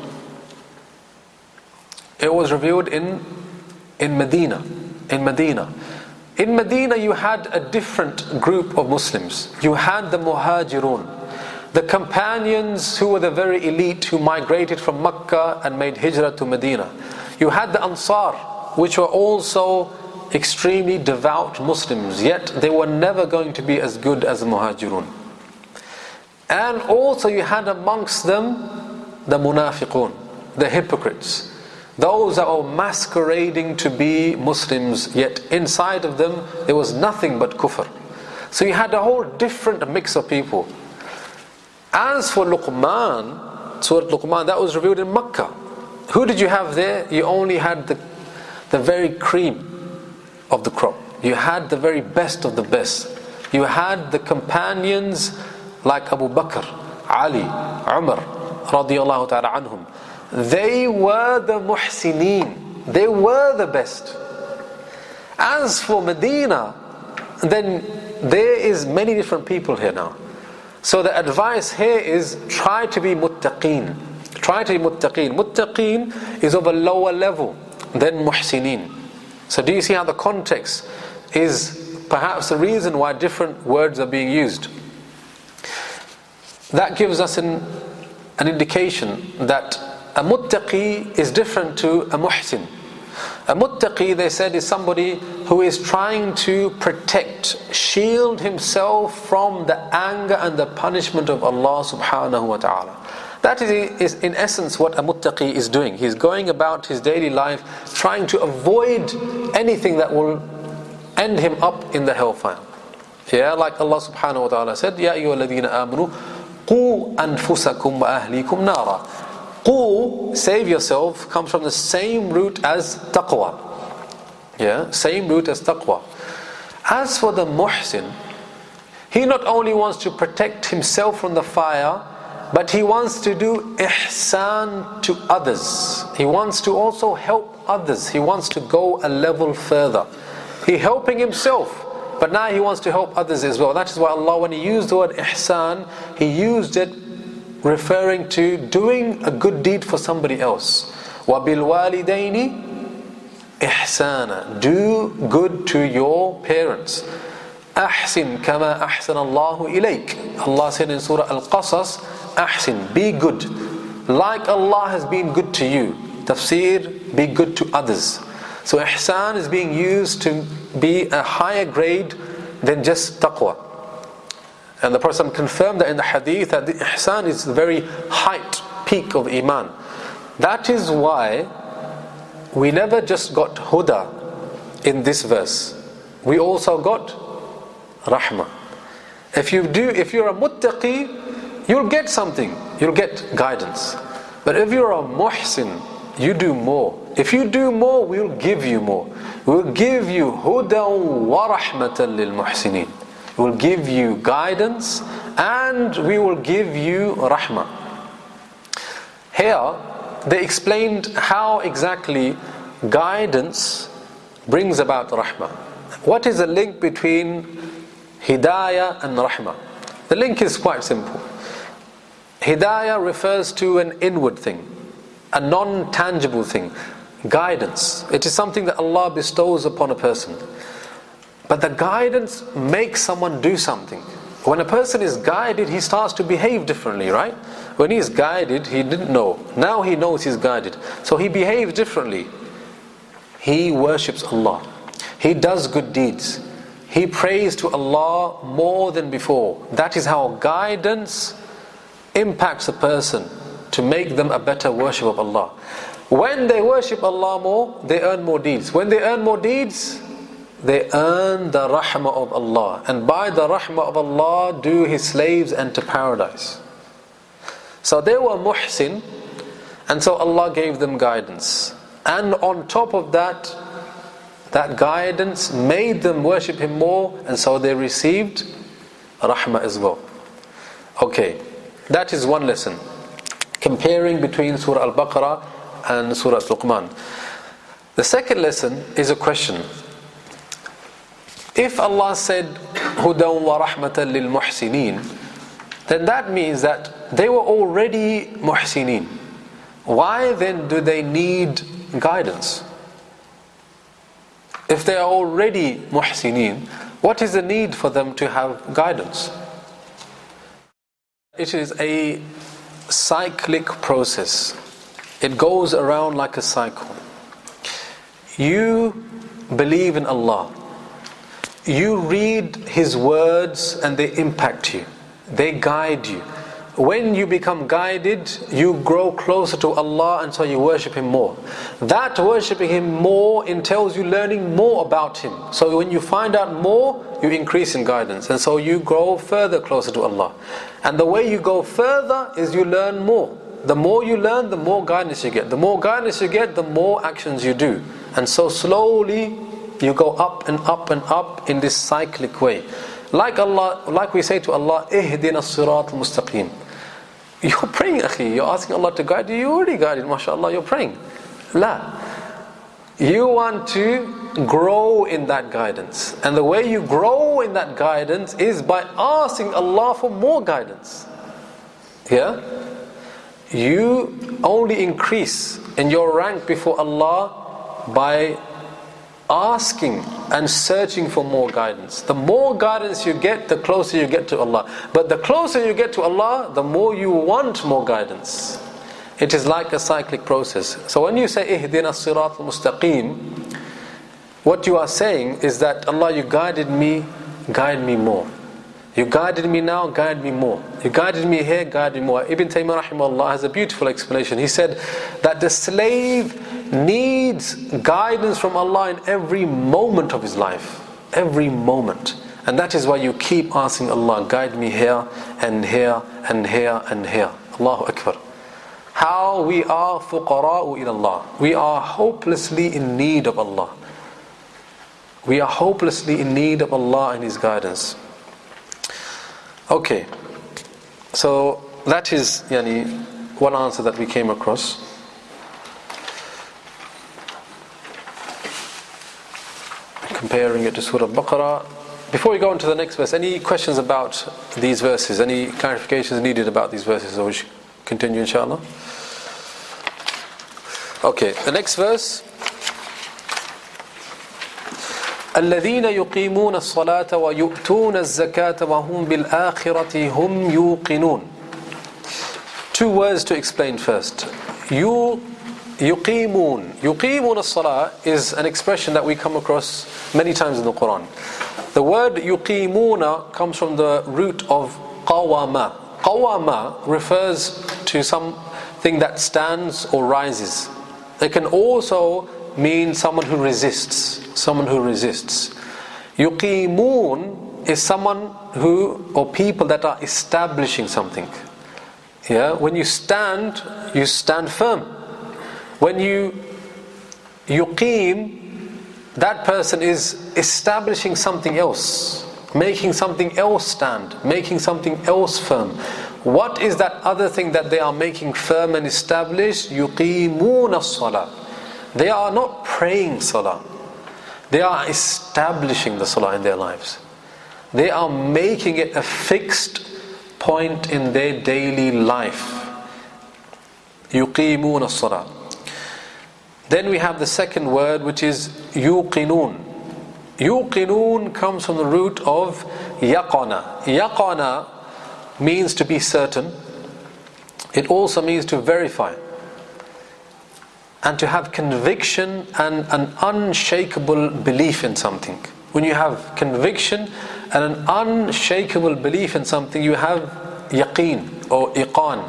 It was revealed in Medina. In Medina. In Medina you had a different group of Muslims. You had the Muhajirun, the companions who were the very elite who migrated from Makkah and made hijrah to Medina. You had the Ansar, which were also extremely devout Muslims, yet they were never going to be as good as the Muhajirun. And also you had amongst them the Munafiqun, the hypocrites, those that were masquerading to be Muslims, yet inside of them there was nothing but kufr. So you had a whole different mix of people. As for Luqman, Surah Luqman, that was revealed in Makkah. Who did you have there? You only had the very cream of the crop. You had the very best of the best. You had the companions like Abu Bakr, Ali, Umar, radiyallahu ta'ala anhum. They were the muhsineen. They were the best. As for Medina, then there is many different people here now. So the advice here is try to be muttaqeen. Try to be muttaqeen. Muttaqeen is of a lower level than muhsineen. So do you see how the context is perhaps the reason why different words are being used? That gives us an indication that a muttaqi is different to a muhsin. A muttaqi, they said, is somebody who is trying to protect, shield himself from the anger and the punishment of Allah subhanahu wa ta'ala. That is in essence what a muttaqi is doing. He's going about his daily life trying to avoid anything that will end him up in the hellfire. Yeah, like Allah subhanahu wa ta'ala said, Ya ayyuhalladhina amanu qu anfusakum wa ahlikum nara. Qu, save yourself, comes from the same root as taqwa. Yeah, same root as taqwa. As for the muhsin, he not only wants to protect himself from the fire, but he wants to do ihsan to others. He wants to also help others. He wants to go a level further. He's helping himself, but now he wants to help others as well. That is why Allah, when He used the word ihsan, He used it referring to doing a good deed for somebody else. وَبِالْوَالِدَيْنِ إِحْسَانًا. Do good to your parents. أَحْسِن كَمَا أَحْسَنَ اللَّهُ إِلَيْكَ. Allah said in Surah Al-Qasas, Ahsin, be good. Like Allah has been good to you. Tafsir, be good to others. So ihsan is being used to be a higher grade than just taqwa. And the Prophet confirmed that in the hadith that the ihsan is the very height, peak of iman. That is why we never just got huda in this verse. We also got rahmah. If you're a muttaqi, you'll get something, you'll get guidance. But if you're a muhsin, you do more. If you do more, we'll give you more. We'll give you hudan wa rahmatan lil muhsinin. We'll give you guidance and we will give you rahmah. Here, they explained how exactly guidance brings about rahmah. What is the link between hidayah and rahmah? The link is quite simple. Hidayah refers to an inward thing, a non-tangible thing, guidance. It is something that Allah bestows upon a person. But the guidance makes someone do something. When a person is guided, he starts to behave differently, right? When he is guided, he didn't know. Now he knows he's guided. So he behaves differently. He worships Allah. He does good deeds. He prays to Allah more than before. That is how guidance impacts a person to make them a better worship of Allah. When they worship Allah more, they earn more deeds. When they earn more deeds, they earn the rahmah of Allah. And by the rahmah of Allah, do His slaves enter paradise. So they were muhsin, and so Allah gave them guidance. And on top of that, that guidance made them worship Him more, and so they received rahmah as well. Okay, that is one lesson. Comparing between Surah Al-Baqarah and Surah Luqman. The second lesson is a question. If Allah said hudan wa rahmatan lil muhsinin, then that means that they were already muhsinin. Why then do they need guidance? If they are already muhsinin, what is the need for them to have guidance? It is a cyclic process. It goes around like a cycle. You believe in Allah. You read His words and they impact you. They guide you. When you become guided, you grow closer to Allah, and so you worship Him more. That worshipping Him more entails you learning more about Him. So when you find out more, you increase in guidance, and so you grow further closer to Allah. And the way you go further is you learn more. The more you learn, the more guidance you get. The more guidance you get, the more actions you do. And so slowly you go up and up and up in this cyclic way. Like we say to Allah, Ihdina as-sirat al-mustaqim. You're praying, akhi. You're asking Allah to guide you. You're already guided, mashallah. You're praying. La. You want to grow in that guidance. And the way you grow in that guidance is by asking Allah for more guidance. Yeah? You only increase in your rank before Allah by asking and searching for more guidance. The more guidance you get, the closer you get to Allah. But the closer you get to Allah, the more you want more guidance. it is like a cyclic process. So when you say ihdina as-sirat al-mustaqim, what you are saying is that Allah, you guided me, guide me more. You guided me now, guide me more. You guided me here, guide me more. Ibn Taymiyyah rahimahullah has a beautiful explanation. He said that the slave needs guidance from Allah in every moment of his life. Every moment. And that is why you keep asking Allah, guide me here and here and here and here. Allahu Akbar. How we are fuqara'u ila Allah. We are hopelessly in need of Allah. We are hopelessly in need of Allah and His guidance. Okay, so that is one answer that we came across. Comparing it to Surah Baqarah. Before we go on to the next verse, any questions about these verses? Any clarifications needed about these verses? Or we should continue, inshallah? Okay, the next verse. الذين يقيمون الصلاة ويؤتون الزكاة وهم بالآخرة هم يوقنون. Two words to explain first. يقيمون الصلاة is an expression that we come across many times in the Quran. The word يقيمون comes from the root of قوامة. قوامة refers to something that stands or rises. It can also mean someone who resists. Yuqimun is someone who, or people that are establishing something. Yeah, when you stand firm. When you yuqim, that person is establishing something else, making something else stand, making something else firm. What is that other thing that they are making firm and established? Yuqimun as-salah. They are not praying salah. They are establishing the salah in their lives. They are making it a fixed point in their daily life. Yuqimuna as-salah. Then we have the second word, which is yuqinun. Yuqinun comes from the root of yaqana. Yaqana means to be certain. It also means to verify. And to have conviction and an unshakable belief in something. When you have conviction and an unshakable belief in something, you have yaqeen or iqan.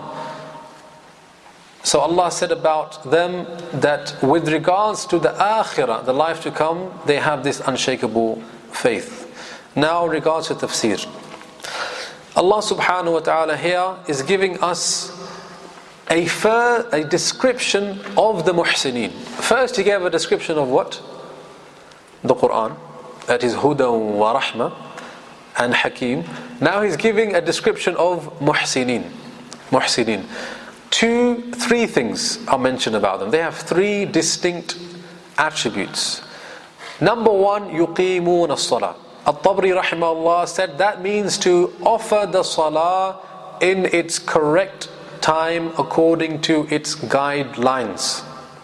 So Allah said about them that with regards to the akhirah, the life to come, they have this unshakable faith. Now regards to tafsir. Allah subhanahu wa ta'ala here is giving us a description of the muhsineen. First he gave a description of what? The Quran. That is hudan wa rahmah and hakim. Now he's giving a description of muhsineen. Three things are mentioned about them. They have three distinct attributes. Number one, yuqimun as-salah. At-Tabri rahimahullah said that means to offer the salah in its correct time according to its guidelines.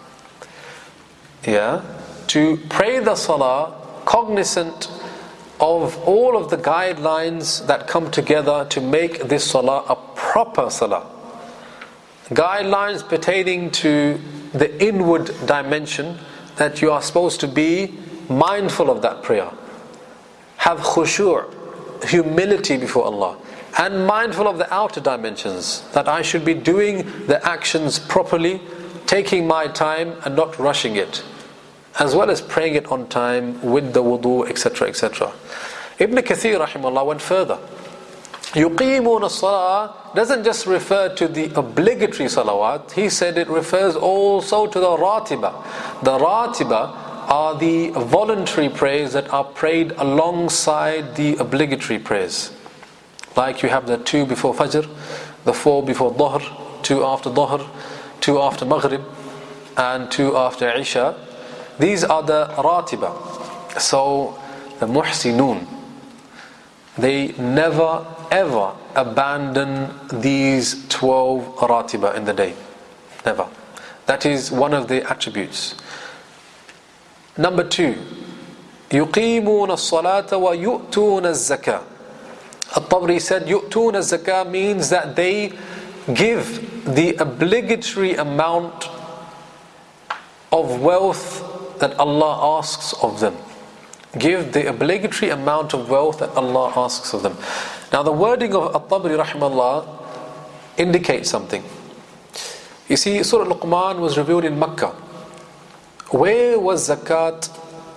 Yeah, to pray the salah cognizant of all of the guidelines that come together to make this salah a proper salah. Guidelines pertaining to the inward dimension, that you are supposed to be mindful of that prayer, have khushu', humility before Allah, and mindful of the outer dimensions, that I should be doing the actions properly, taking my time and not rushing it, as well as praying it on time with the wudu, etc., etc. Ibn Kathir rahimahullah went further. Yuqimuna as-salah doesn't just refer to the obligatory salawat. He said it refers also to the ratiba. The ratiba are the voluntary prayers that are prayed alongside the obligatory prayers. Like you have the 2 before Fajr, the 4 before Dhuhr, 2 after Dhuhr, 2 after Maghrib, and 2 after Isha. These are the ratiba. So the muhsinun, they never ever abandon these 12 ratiba in the day. Never. That is one of the attributes. Number 2, يُقِيمُونَ الصَّلَاةَ وَيُؤْتُونَ الزَّكَاةَ. At-Tabri said yu'tuna zakah means that they give the obligatory amount of wealth that Allah asks of them. Give the obligatory amount of wealth that Allah asks of them. Now the wording of At-Tabari rahimahullah indicates something. You see, Surah Luqman was revealed in Makkah. When was zakat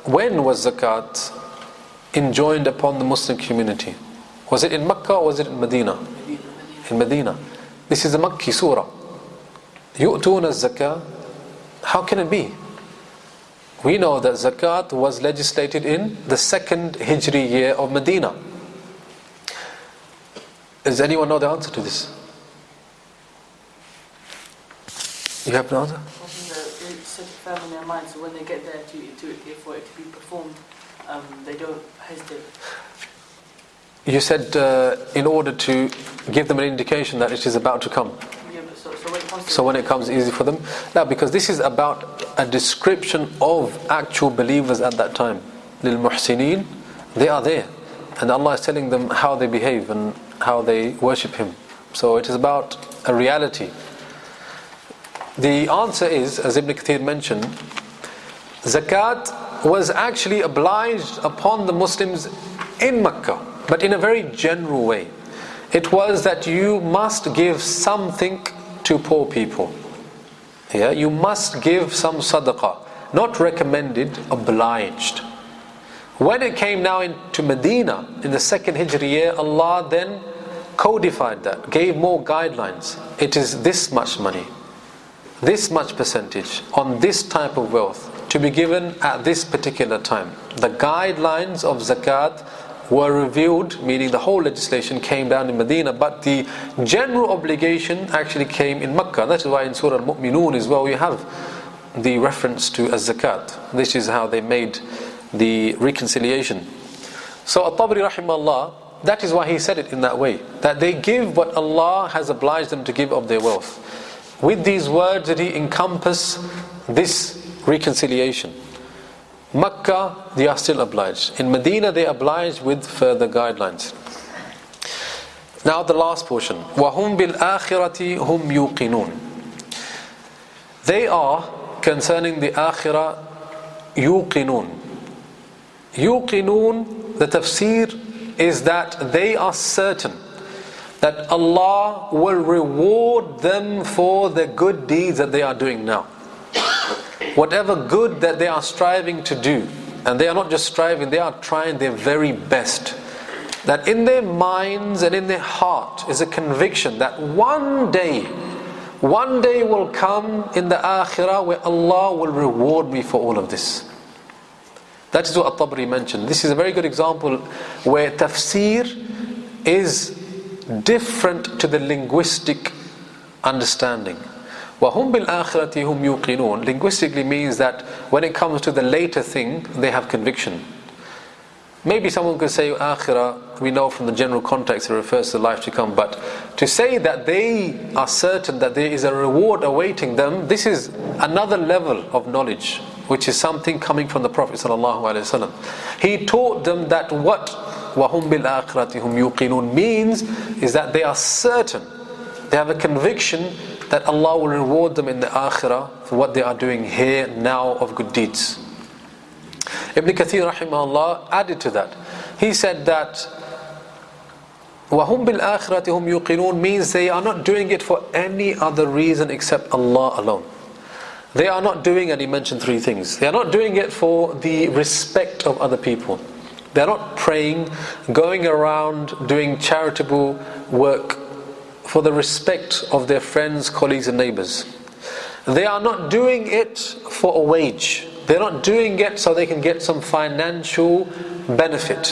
enjoined upon the Muslim community? Was it in Makkah or was it in Medina? In Medina. This is a Makki surah. Yu'tuna zakah. How can it be? We know that zakat was legislated in the 2nd Hijri year of Medina. Does anyone know the answer to this? You have an answer? They set it firm in their mind, so when they get there for it to be performed, they don't hesitate. You said in order to give them an indication that it is about to come. Yeah, but so when it comes easy for them? No, because this is about a description of actual believers at that time. Lil muhsinin, they are there. And Allah is telling them how they behave and how they worship Him. So it is about a reality. The answer is, as Ibn Kathir mentioned, zakat was actually obliged upon the Muslims in Makkah, but in a very general way. It was that you must give something to poor people. Yeah, you must give some sadaqah. Not recommended, obliged. When it came now into Medina, in the 2nd Hijri year, Allah then codified that, gave more guidelines. It is this much money, this much percentage, on this type of wealth, to be given at this particular time. The guidelines of zakat were revealed, meaning the whole legislation came down in Medina, but the general obligation actually came in Makkah. That is why in Surah Al-Mu'minun as well you have the reference to az-zakat. This is how they made the reconciliation. So At-Tabari rahimahullah, that is why he said it in that way, that they give what Allah has obliged them to give of their wealth. With these words did he encompass this reconciliation. Makkah, they are still obliged. In Medina, they are obliged with further guidelines. Now the last portion. وَهُمْ بِالْآخِرَةِ هُمْ يُوقِنُونَ. They are, concerning the akhirah, yuqinun. Yuqinun, the tafsir is that they are certain that Allah will reward them for the good deeds that they are doing now. Whatever good that they are striving to do, and they are not just striving, they are trying their very best. That in their minds and in their heart is a conviction that one day will come in the akhirah where Allah will reward me for all of this. That is what At-Tabari mentioned. This is a very good example where tafsir is different to the linguistic understanding. وَهُمْ بِالْآخِرَةِ هُمْ يُوقِنُونَ linguistically means that when it comes to the later thing, they have conviction. Maybe someone could say akhirah, we know from the general context it refers to life to come, but to say that they are certain that there is a reward awaiting them, this is another level of knowledge, which is something coming from the Prophet ﷺ. He taught them that what وَهُمْ بِالْآخِرَةِ هُمْ يُوقِنُونَ means is that they are certain, they have a conviction that Allah will reward them in the akhirah for what they are doing here now of good deeds. Ibn Kathir rahimahullah added to that. He said that وَهُمْ بِالْآخِرَةِ هُمْ يُوقِنُونَ means they are not doing it for any other reason except Allah alone. They are not doing, and he mentioned 3 things. They are not doing it for the respect of other people. They are not praying, going around doing charitable work for the respect of their friends, colleagues and neighbors. They are not doing it for a wage. They're not doing it so they can get some financial benefit.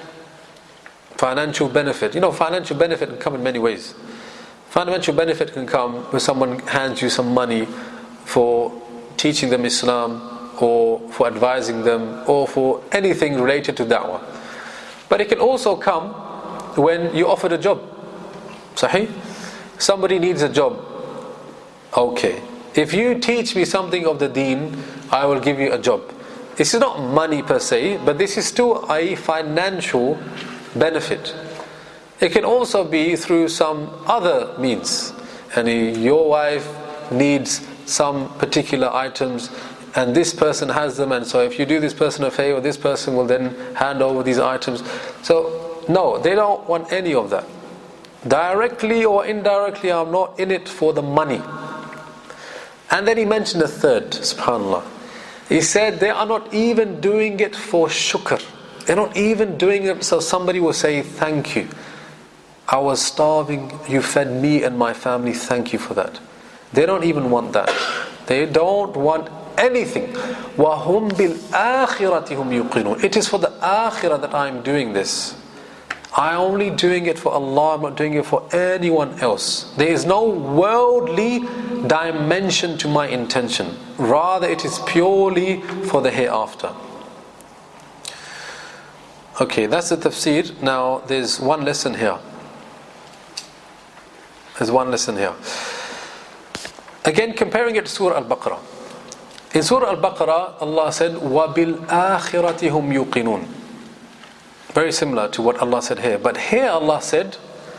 Financial benefit. You know, financial benefit can come in many ways. Financial benefit can come when someone hands you some money for teaching them Islam, or for advising them, or for anything related to da'wah. But it can also come when you offered a job. Sahih? Somebody needs a job. Okay. If you teach me something of the deen, I will give you a job. This is not money per se, but this is still a financial benefit. It can also be through some other means. and your wife needs some particular items, and this person has them, and so if you do this person a favor, this person will then hand over these items. So no, they don't want any of that. Directly or indirectly, I'm not in it for the money. And then he mentioned a third, subhanAllah. He said they are not even doing it for shukr. They're not even doing it so somebody will say, thank you. I was starving, you fed me and my family, thank you for that. They don't even want that. They don't want anything. وَهُمْ بِالْآخِرَةِ هُمْ يُقِنُونَ. It is for the akhirah that I am doing this. I'm only doing it for Allah, I'm not doing it for anyone else. There is no worldly dimension to my intention. Rather, it is purely for the hereafter. Okay, that's the tafsir. Now, there's one lesson here. There's one lesson here. Again, comparing it to Surah Al-Baqarah. In Surah Al-Baqarah, Allah said, وَبِالْآخِرَةِ هُمْ يُقِنُونَ. Very similar to what Allah said here. But here Allah said,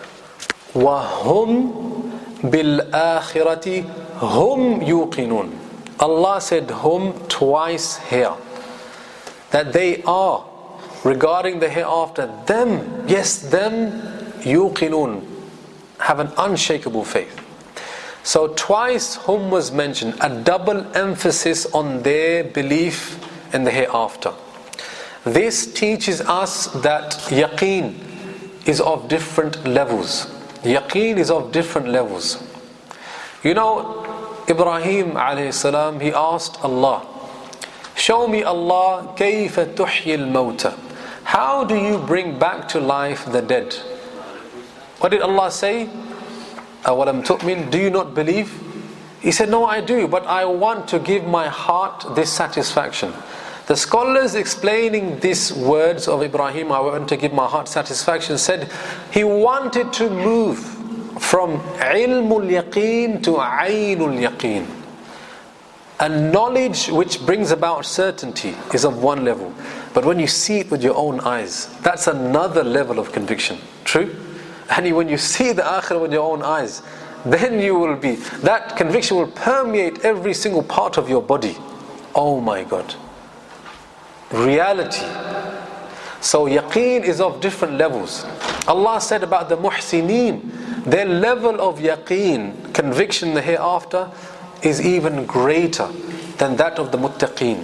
وَهُمْ بِالْآخِرَةِ هُمْ يُقِنُونَ. Allah said hum twice here. That they are, regarding the hereafter, them, yes, them, yuqinun, have an unshakable faith. So twice hum was mentioned, a double emphasis on their belief in the hereafter. This teaches us that yaqeen is of different levels. Yaqeen is of different levels. You know, Ibrahim alayhi salam, he asked Allah, show me Allah, كَيْفَ تُحْيِي الْمَوْتَى. How do you bring back to life the dead? What did Allah say? أَوَلَمْ تُؤْمِنْ. Do you not believe? He said, no, I do, but I want to give my heart this satisfaction. The scholars explaining these words of Ibrahim, I want to give my heart satisfaction, said he wanted to move from ilmul yaqeen to aynul yaqeen. A knowledge which brings about certainty is of one level, but when you see it with your own eyes, that's another level of conviction. True? And when you see the akhirah with your own eyes, then you will be, that conviction will permeate every single part of your body. Oh my God. Reality. So yaqeen is of different levels. Allah said about the muhsineen, their level of yaqeen, conviction in the hereafter, is even greater than that of the muttaqeen.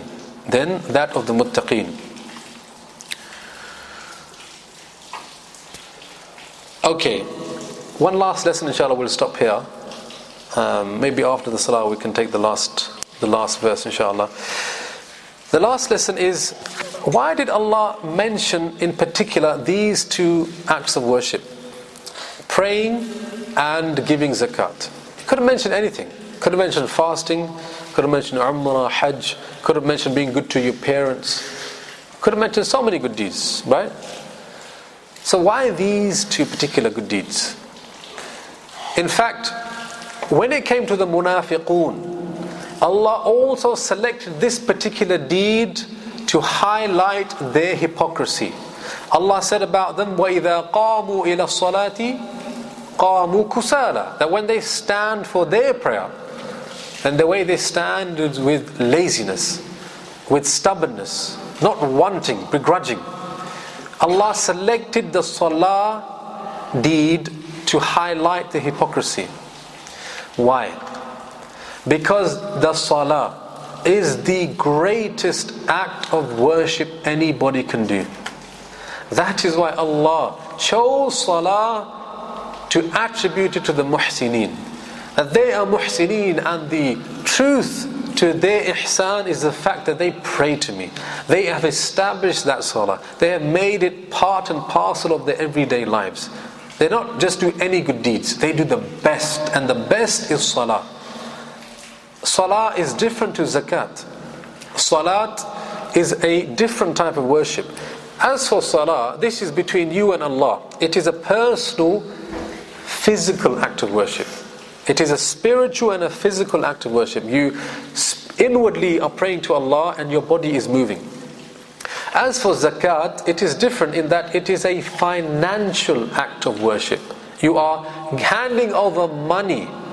Okay, one last lesson, inshallah. We'll stop here. Maybe after the salah we can take the last verse, inshallah. The last lesson is, why did Allah mention in particular these two acts of worship? Praying and giving zakat. He could have mentioned anything. Could have mentioned fasting, could have mentioned umrah, hajj, could have mentioned being good to your parents, could have mentioned so many good deeds, right? So why these two particular good deeds? In fact, when it came to the munafiqun, Allah also selected this particular deed to highlight their hypocrisy. Allah said about them, وَإِذَا قَامُوا إِلَى الصَّلَاةِ قَامُوا كُسَالًا. That when they stand for their prayer, and the way they stand is with laziness, with stubbornness, not wanting, begrudging. Allah selected the salah deed to highlight the hypocrisy. Why? Because the salah is the greatest act of worship anybody can do. That is why Allah chose salah to attribute it to the muhsineen. That they are muhsineen, and the truth to their ihsan is the fact that they pray to me. They have established that salah. They have made it part and parcel of their everyday lives. They don't just do any good deeds. They do the best, and the best is salah. Salah is different to zakat. Salat is a different type of worship. As for salah, this is between you and Allah. It is a personal, physical act of worship. It is a spiritual and a physical act of worship. You inwardly are praying to Allah and your body is moving. As for zakat, it is different in that it is a financial act of worship. You are handing over money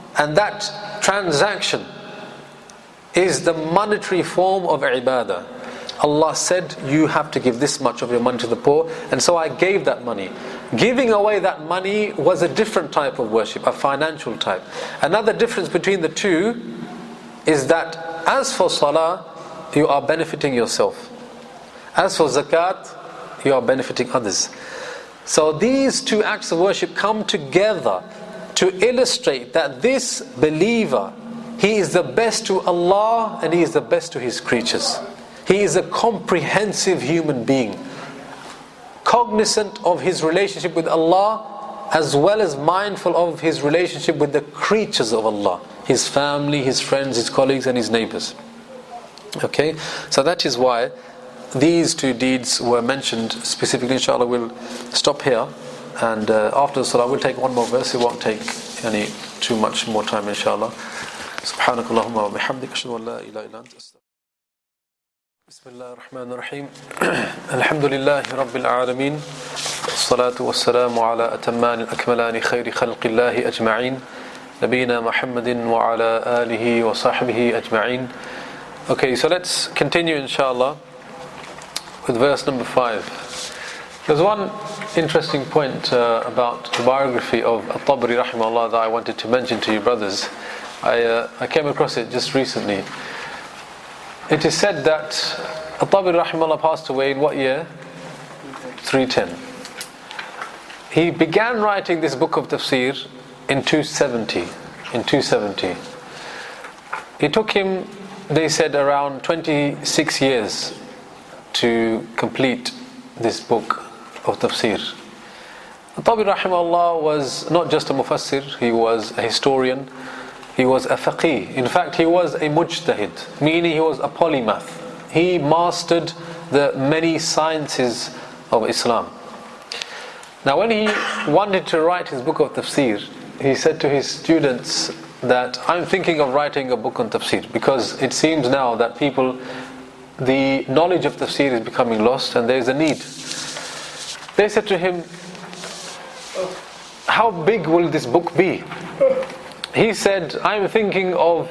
And that transaction is the monetary form of ibadah. Allah said, you have to give this much of your money to the poor, and so I gave that money. Giving away that money was a different type of worship, a financial type. Another difference between the two is that as for salah, you are benefiting yourself. As for zakat, you are benefiting others. So these two acts of worship come together to illustrate that this believer, he is the best to Allah and he is the best to his creatures. He is a comprehensive human being, cognizant of his relationship with Allah as well as mindful of his relationship with the creatures of Allah, his family, his friends, his colleagues and his neighbors. Okay, so that is why these two deeds were mentioned specifically. Inshallah we'll stop here, and after the salah we'll take one more verse. It won't take any too much more time inshallah. Subhanakallahumma wa bihamdika ashhadu an la ilaha illa anta astaghfiruka. Bismillahir Rahmanir Rahim. Alhamdulillahi Rabbil Alameen. Wassalatu wassalamu ala atamman al-akmalani khayri khalqillahi ajma'in. Nabiyyina Muhammadin wa ala alihi wa sahbihi ajma'in. Okay, so let's continue inshallah with verse number 5. There's one interesting point about the biography of At-Tabari rahimahullah that I wanted to mention to you brothers. I came across it just recently. It is said that At-Tabari rahimahullah passed away in what year? 310. He began writing this book of tafsir in 270. It took him, they said, around 26 years to complete this book of tafsir. At-Tabari rahimahullah was not just a mufassir, he was a historian, he was a faqih. In fact, he was a mujtahid, meaning he was a polymath. He mastered the many sciences of Islam. Now when he wanted to write his book of tafsir, he said to his students that I'm thinking of writing a book on tafsir, because it seems now that people, the knowledge of tafsir is becoming lost and there is a need. They said to him, how big will this book be? He said, I'm thinking of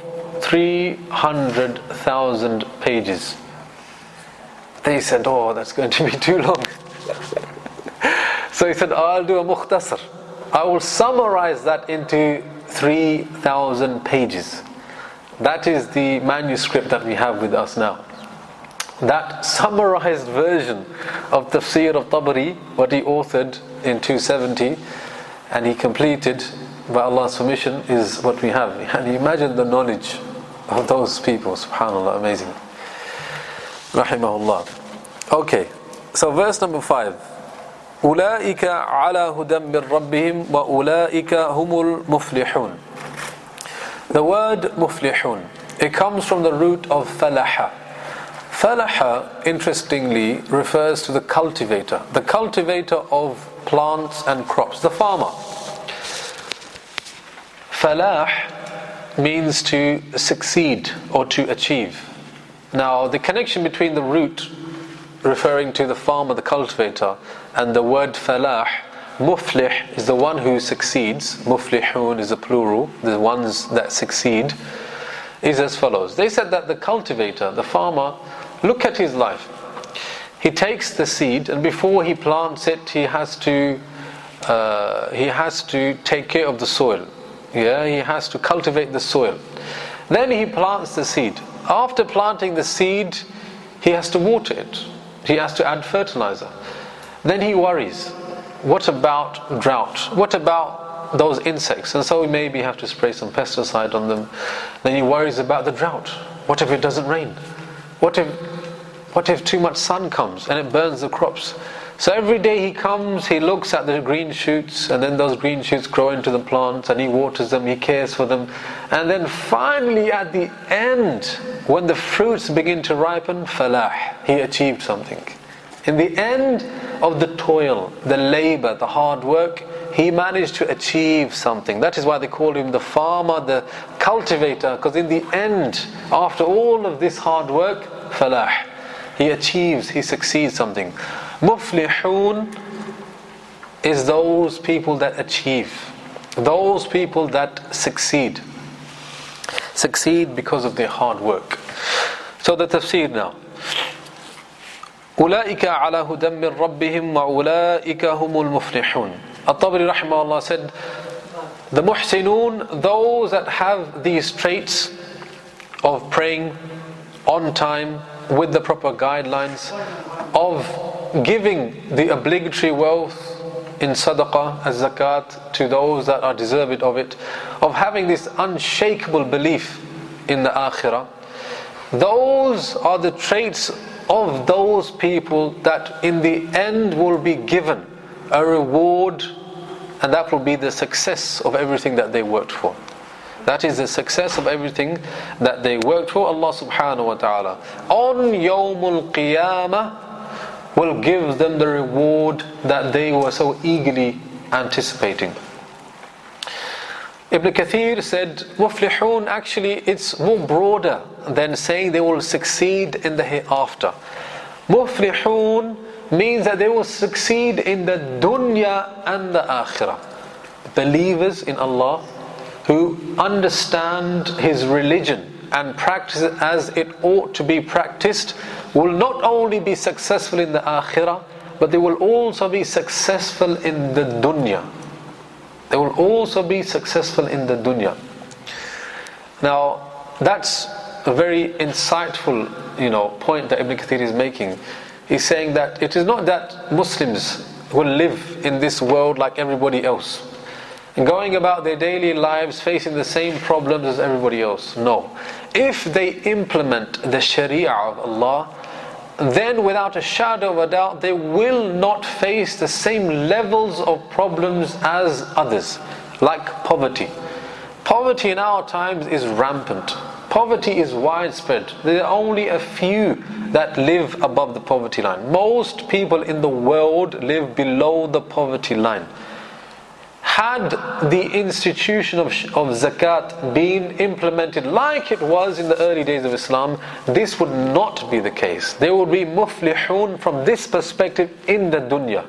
300,000 pages. They said, oh, that's going to be too long. So he said, I'll do a mukhtasar. I will summarize that into 3,000 pages. That is the manuscript that we have with us now. That summarized version of Tafsir of Tabari, what he authored in 270 and he completed by Allah's permission, is what we have. And imagine the knowledge of those people, subhanAllah, amazing. Rahimahullah. Okay, so verse number 5. أُولَٰئِكَ عَلَى هُدًى مِّن رَبِّهِمْ وَأُولَٰئِكَ هُمُ الْمُفْلِحُونَ. The word muflihun, it comes from the root of falaha. Falaha, interestingly, refers to the cultivator of plants and crops, the farmer. Falah means to succeed or to achieve. Now, the connection between the root, referring to the farmer, the cultivator, and the word falah, muflih is the one who succeeds, muflihun is a plural, the ones that succeed, is as follows. They said that the cultivator, the farmer, look at his life. He takes the seed, and before he plants it, he has to take care of the soil. Yeah, he has to cultivate the soil. Then he plants the seed. After planting the seed, he has to water it. He has to add fertilizer. Then he worries. What about drought? What about those insects? And so he maybe have to spray some pesticide on them. Then he worries about the drought. What if it doesn't rain? What if too much sun comes and it burns the crops? So every day he comes, he looks at the green shoots, and then those green shoots grow into the plants, and he waters them, he cares for them. And then finally at the end, when the fruits begin to ripen, falah, he achieved something. In the end of the toil, the labor, the hard work, he managed to achieve something. That is why they call him the farmer, the cultivator, because in the end, after all of this hard work, falah, he achieves, he succeeds something. Muflihun is those people that achieve. those people that succeed because of their hard work. So the tafsir now. أولئك على هدى من ربهم وأولئك هم المفلحون. At-Tabari rahimahullah said, the muhsinun, those that have these traits of praying on time with the proper guidelines, of giving the obligatory wealth in sadaqah as zakat to those that are deserving of it, of having this unshakable belief in the akhirah. Those are the traits of those people that in the end will be given a reward, and that will be the success of everything that they worked for. That is the success of everything that they worked for. Allah subhanahu wa ta'ala on Yawmul Qiyamah will give them the reward that they were so eagerly anticipating. Ibn Kathir said, Muflihun, actually it's more broader than saying they will succeed in the hereafter. Muflihun means that they will succeed in the dunya and the akhirah. Believers in Allah who understand His religion and practice it as it ought to be practiced will not only be successful in the akhirah, but they will also be successful in the dunya. They will also be successful in the dunya. Now, that's a very insightful, point that Ibn Kathir is making. He's saying that it is not that Muslims will live in this world like everybody else, and going about their daily lives facing the same problems as everybody else. No. If they implement the Sharia of Allah, then without a shadow of a doubt they will not face the same levels of problems as others, like poverty. Poverty in our times is rampant. Poverty is widespread. There are only a few that live above the poverty line. Most people in the world live below the poverty line. Had the institution of zakat been implemented like it was in the early days of Islam, this would not be the case. There would be muflihun from this perspective in the dunya.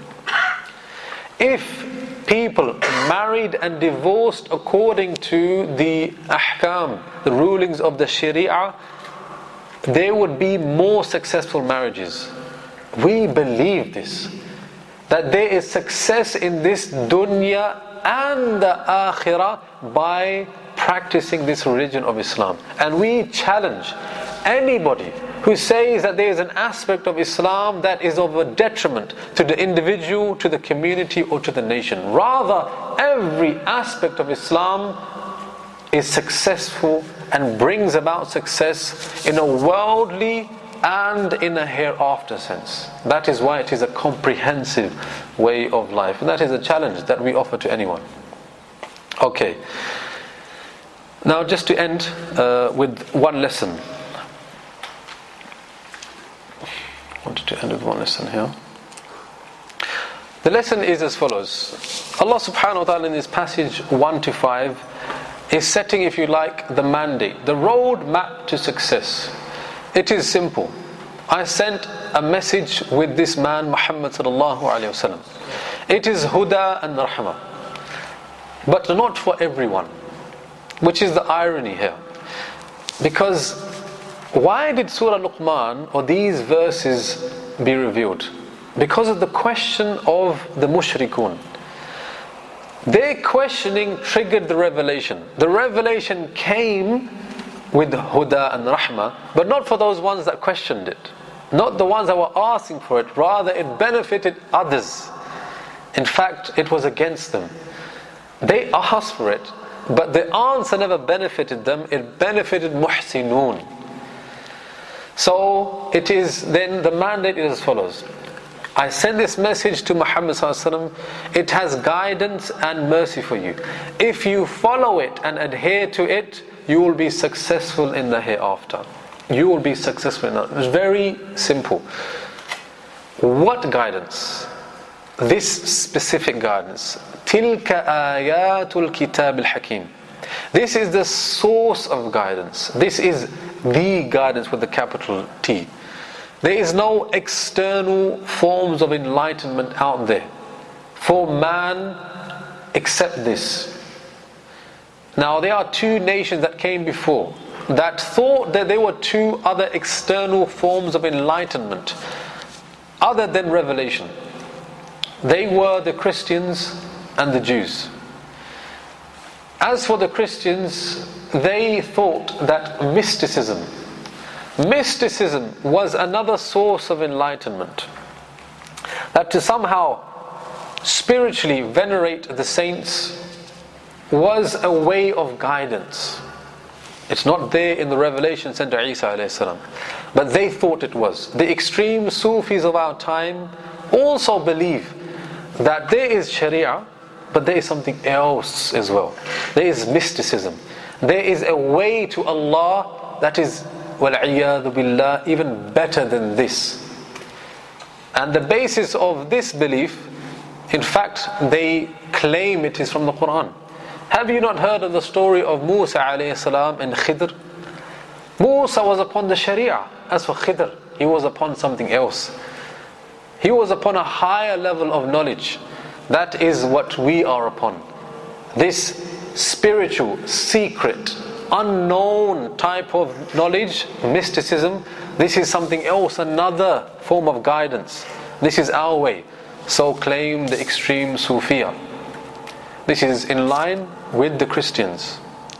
If people married and divorced according to the ahkam, the rulings of the Sharia, there would be more successful marriages. We believe this, that there is success in this dunya and the akhirah by practicing this religion of Islam. And we challenge anybody who says that there is an aspect of Islam that is of a detriment to the individual, to the community, or to the nation. Rather, every aspect of Islam is successful and brings about success in a worldly and in a hereafter sense. That is why it is a comprehensive way of life, and that is a challenge that we offer to anyone. Okay, now just to end with one lesson. I wanted to end with one lesson here. The lesson is as follows. Allah subhanahu wa ta'ala in this passage 1-5 is setting, if you like, the mandate, the road map to success. It is simple. I sent a message with this man Muhammad sallallahu alaihi wasallam. It is huda and rahmah, but not for everyone, which is the irony here. Because why did Surah Luqman or these verses be revealed? Because of the question of the mushrikun. Their questioning triggered the revelation. The revelation came with huda and rahmah, but not for those ones that questioned it, not the ones that were asking for it. Rather, it benefited others. In fact, it was against them. They asked for it, but the answer never benefited them. It benefited muhsinun. So it is then the mandate is as follows. I send this message to Muhammad sallallahu alaihi wasallam. It has guidance and mercy for you. If you follow it and adhere to it, you will be successful in the hereafter. You will be successful in that. It's very simple. What guidance? This specific guidance. Tilka ayatul kitab al-hakim. This is the source of guidance. This is the guidance with the capital T. There is no external forms of enlightenment out there. For man, accept this. Now there are two nations that came before that thought that there were two other external forms of enlightenment other than revelation. They were the Christians and the Jews. As for the Christians, they thought that mysticism was another source of enlightenment. That to somehow spiritually venerate the saints was a way of guidance. It's not there in the revelation sent to Isa alayhi salam, but they thought it was. The extreme Sufis of our time also believe that there is Sharia, but there is something else as well. There is mysticism. There is a way to Allah that is, wal-'iyadhu billah, even better than this. And the basis of this belief, in fact, they claim it is from the Quran. Have you not heard of the story of Musa alayhi salam and Khidr? Musa was upon the Sharia. As for Khidr, he was upon something else. He was upon a higher level of knowledge. That is what we are upon. This spiritual, secret, unknown type of knowledge, mysticism, this is something else, another form of guidance. This is our way. So claim the extreme Sufiya. This is in line with the Christians.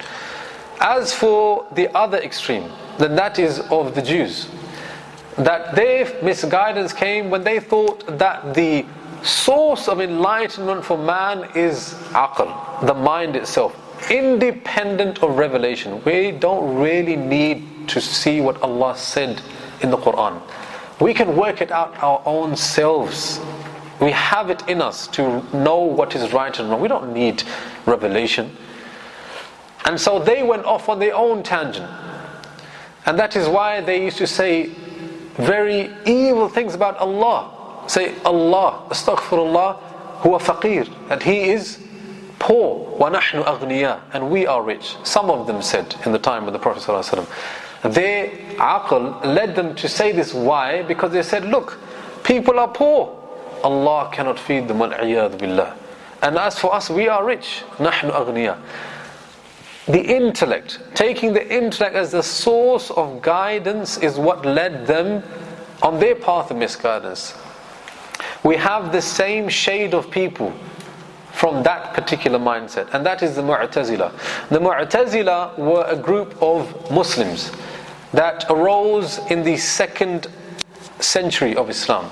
As for the other extreme, then that is of the Jews. That their misguidance came when they thought that the source of enlightenment for man is aql, the mind itself, independent of revelation. We don't really need to see what Allah said in the Quran. We can work it out our own selves. We have it in us to know what is right and wrong. We don't need revelation. And so they went off on their own tangent. And that is why they used to say very evil things about Allah. Say, Allah, astaghfirullah, huwa faqir, that He is poor, wa nahnu aghniya, and we are rich. Some of them said in the time of the Prophet ﷺ. Their aql led them to say this. Why? Because they said, look, people are poor, Allah cannot feed them, wal-'iyadhu billah. And as for us, we are rich, nahnu aghniya. The intellect, taking the intellect as the source of guidance, is what led them on their path of misguidance. We have the same shade of people from that particular mindset, and that is the Mu'tazila. The Mu'tazila were a group of Muslims that arose in the 2nd century of Islam.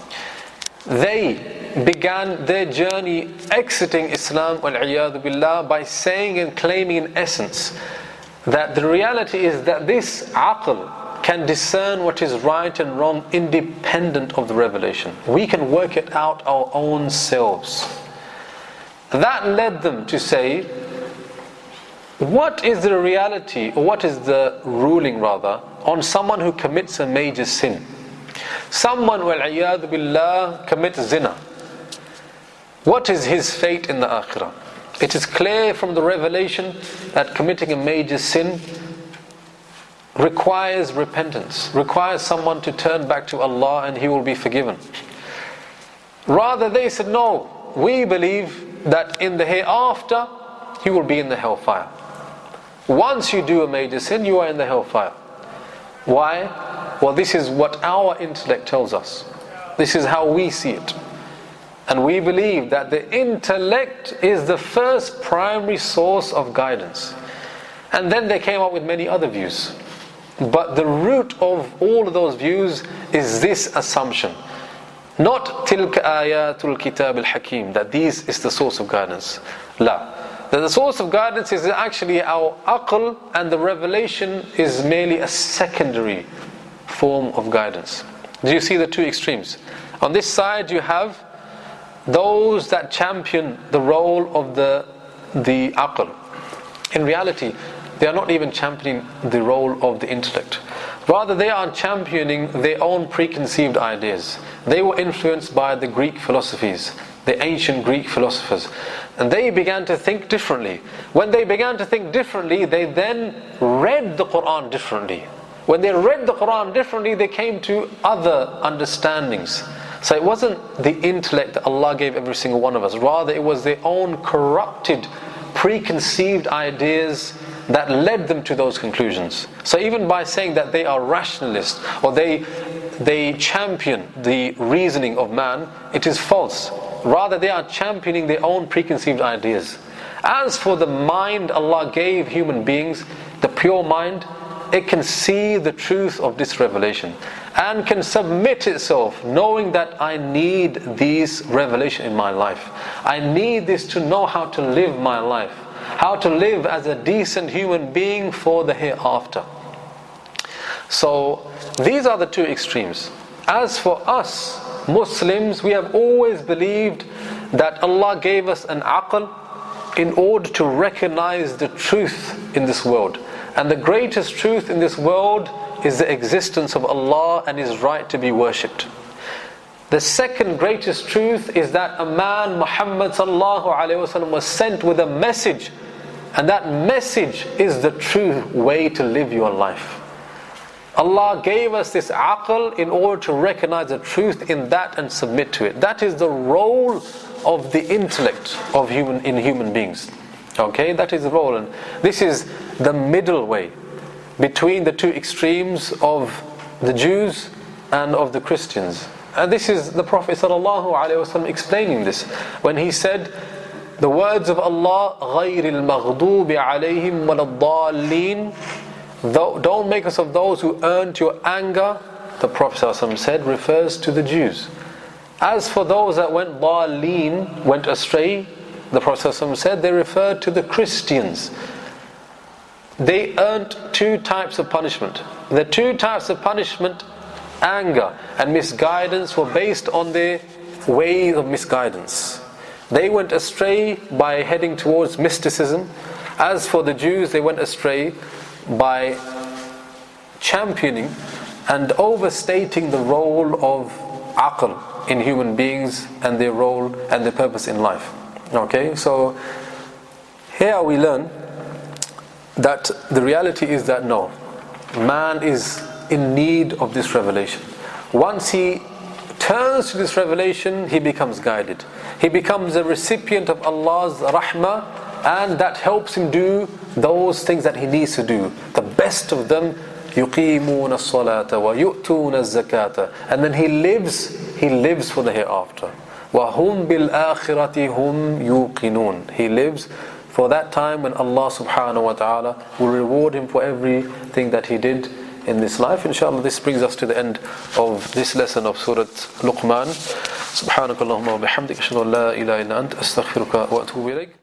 They began their journey exiting Islam, wal-'iyadhu billah, by saying and claiming in essence that the reality is that this aql can discern what is right and wrong independent of the revelation. We can work it out our own selves. That led them to say, what is the reality, or what is the ruling rather, on someone who commits a major sin? Someone, wal-'iyadhu billah, commits zina. What is his fate in the akhirah? It is clear from the revelation that committing a major sin requires repentance, requires someone to turn back to Allah and he will be forgiven. Rather, they said, no, we believe that in the hereafter he will be in the hellfire. Once you do a major sin, you are in the hellfire. Why? Well, this is what our intellect tells us. This is how we see it. And we believe that the intellect is the first primary source of guidance. And then they came up with many other views. But the root of all of those views is this assumption. Not tilka ayatul kitab al-hakim, that this is the source of guidance. La. That the source of guidance is actually our aql, and the revelation is merely a secondary form of guidance. Do you see the two extremes? On this side you have those that champion the role of the aql. In reality, they are not even championing the role of the intellect. Rather, they are championing their own preconceived ideas. They were influenced by the Greek philosophies, the ancient Greek philosophers. And they began to think differently. When they began to think differently, they then read the Quran differently. When they read the Quran differently, they came to other understandings. So it wasn't the intellect that Allah gave every single one of us. Rather, it was their own corrupted, preconceived ideas that led them to those conclusions. So even by saying that they are rationalists, or they champion the reasoning of man, it is false. Rather, they are championing their own preconceived ideas. As for the mind Allah gave human beings, the pure mind, it can see the truth of this revelation and can submit itself, knowing that I need these revelation in my life. I need this to know how to live my life, how to live as a decent human being for the hereafter. So these are the two extremes. As for us Muslims, we have always believed that Allah gave us an aql in order to recognize the truth in this world. And the greatest truth in this world is the existence of Allah and His right to be worshipped. The second greatest truth is that a man, Muhammad sallallahu alaihi wasallam, was sent with a message, and that message is the true way to live your life. Allah gave us this aql in order to recognize the truth in that and submit to it. That is the role of the intellect of human beings. Okay, that is the role, and this is the middle way between the two extremes of the Jews and of the Christians. And this is the Prophet ﷺ explaining this when he said the words of Allah, غَيْرِ الْمَغْضُوبِ عَلَيْهِمْ وَلَا الضَّالِّينَ. Don't make us of those who earned your anger, the Prophet ﷺ said, refers to the Jews. As for those that went ضَالِّينَ, went astray, the Prophet ﷺ said they referred to the Christians. They earned two types of punishment. The two types of punishment, anger and misguidance, were based on their way of misguidance. They went astray by heading towards mysticism. As for the Jews, they went astray by championing and overstating the role of aql in human beings and their role and their purpose in life. Okay, so here we learn that the reality is that no, man is in need of this revelation. Once he turns to this revelation, he becomes guided. He becomes a recipient of Allah's rahmah, and that helps him do those things that he needs to do. The best of them, يُقِيمُونَ الصَّلَاةَ وَيُؤْتُونَ الزَّكَاةَ. And then he lives for the hereafter. وَهُمْ بِالْآخِرَةِ هُمْ يُوقِنُونَ. He lives for that time when Allah subhanahu wa ta'ala will reward him for everything that he did in this life. Inshallah, this brings us to the end of this lesson of Surah Luqman. Subhanakallahumma wa bihamdik, ashhadu an la ilaha illa anta, astaghfiruka wa atubu ilayk.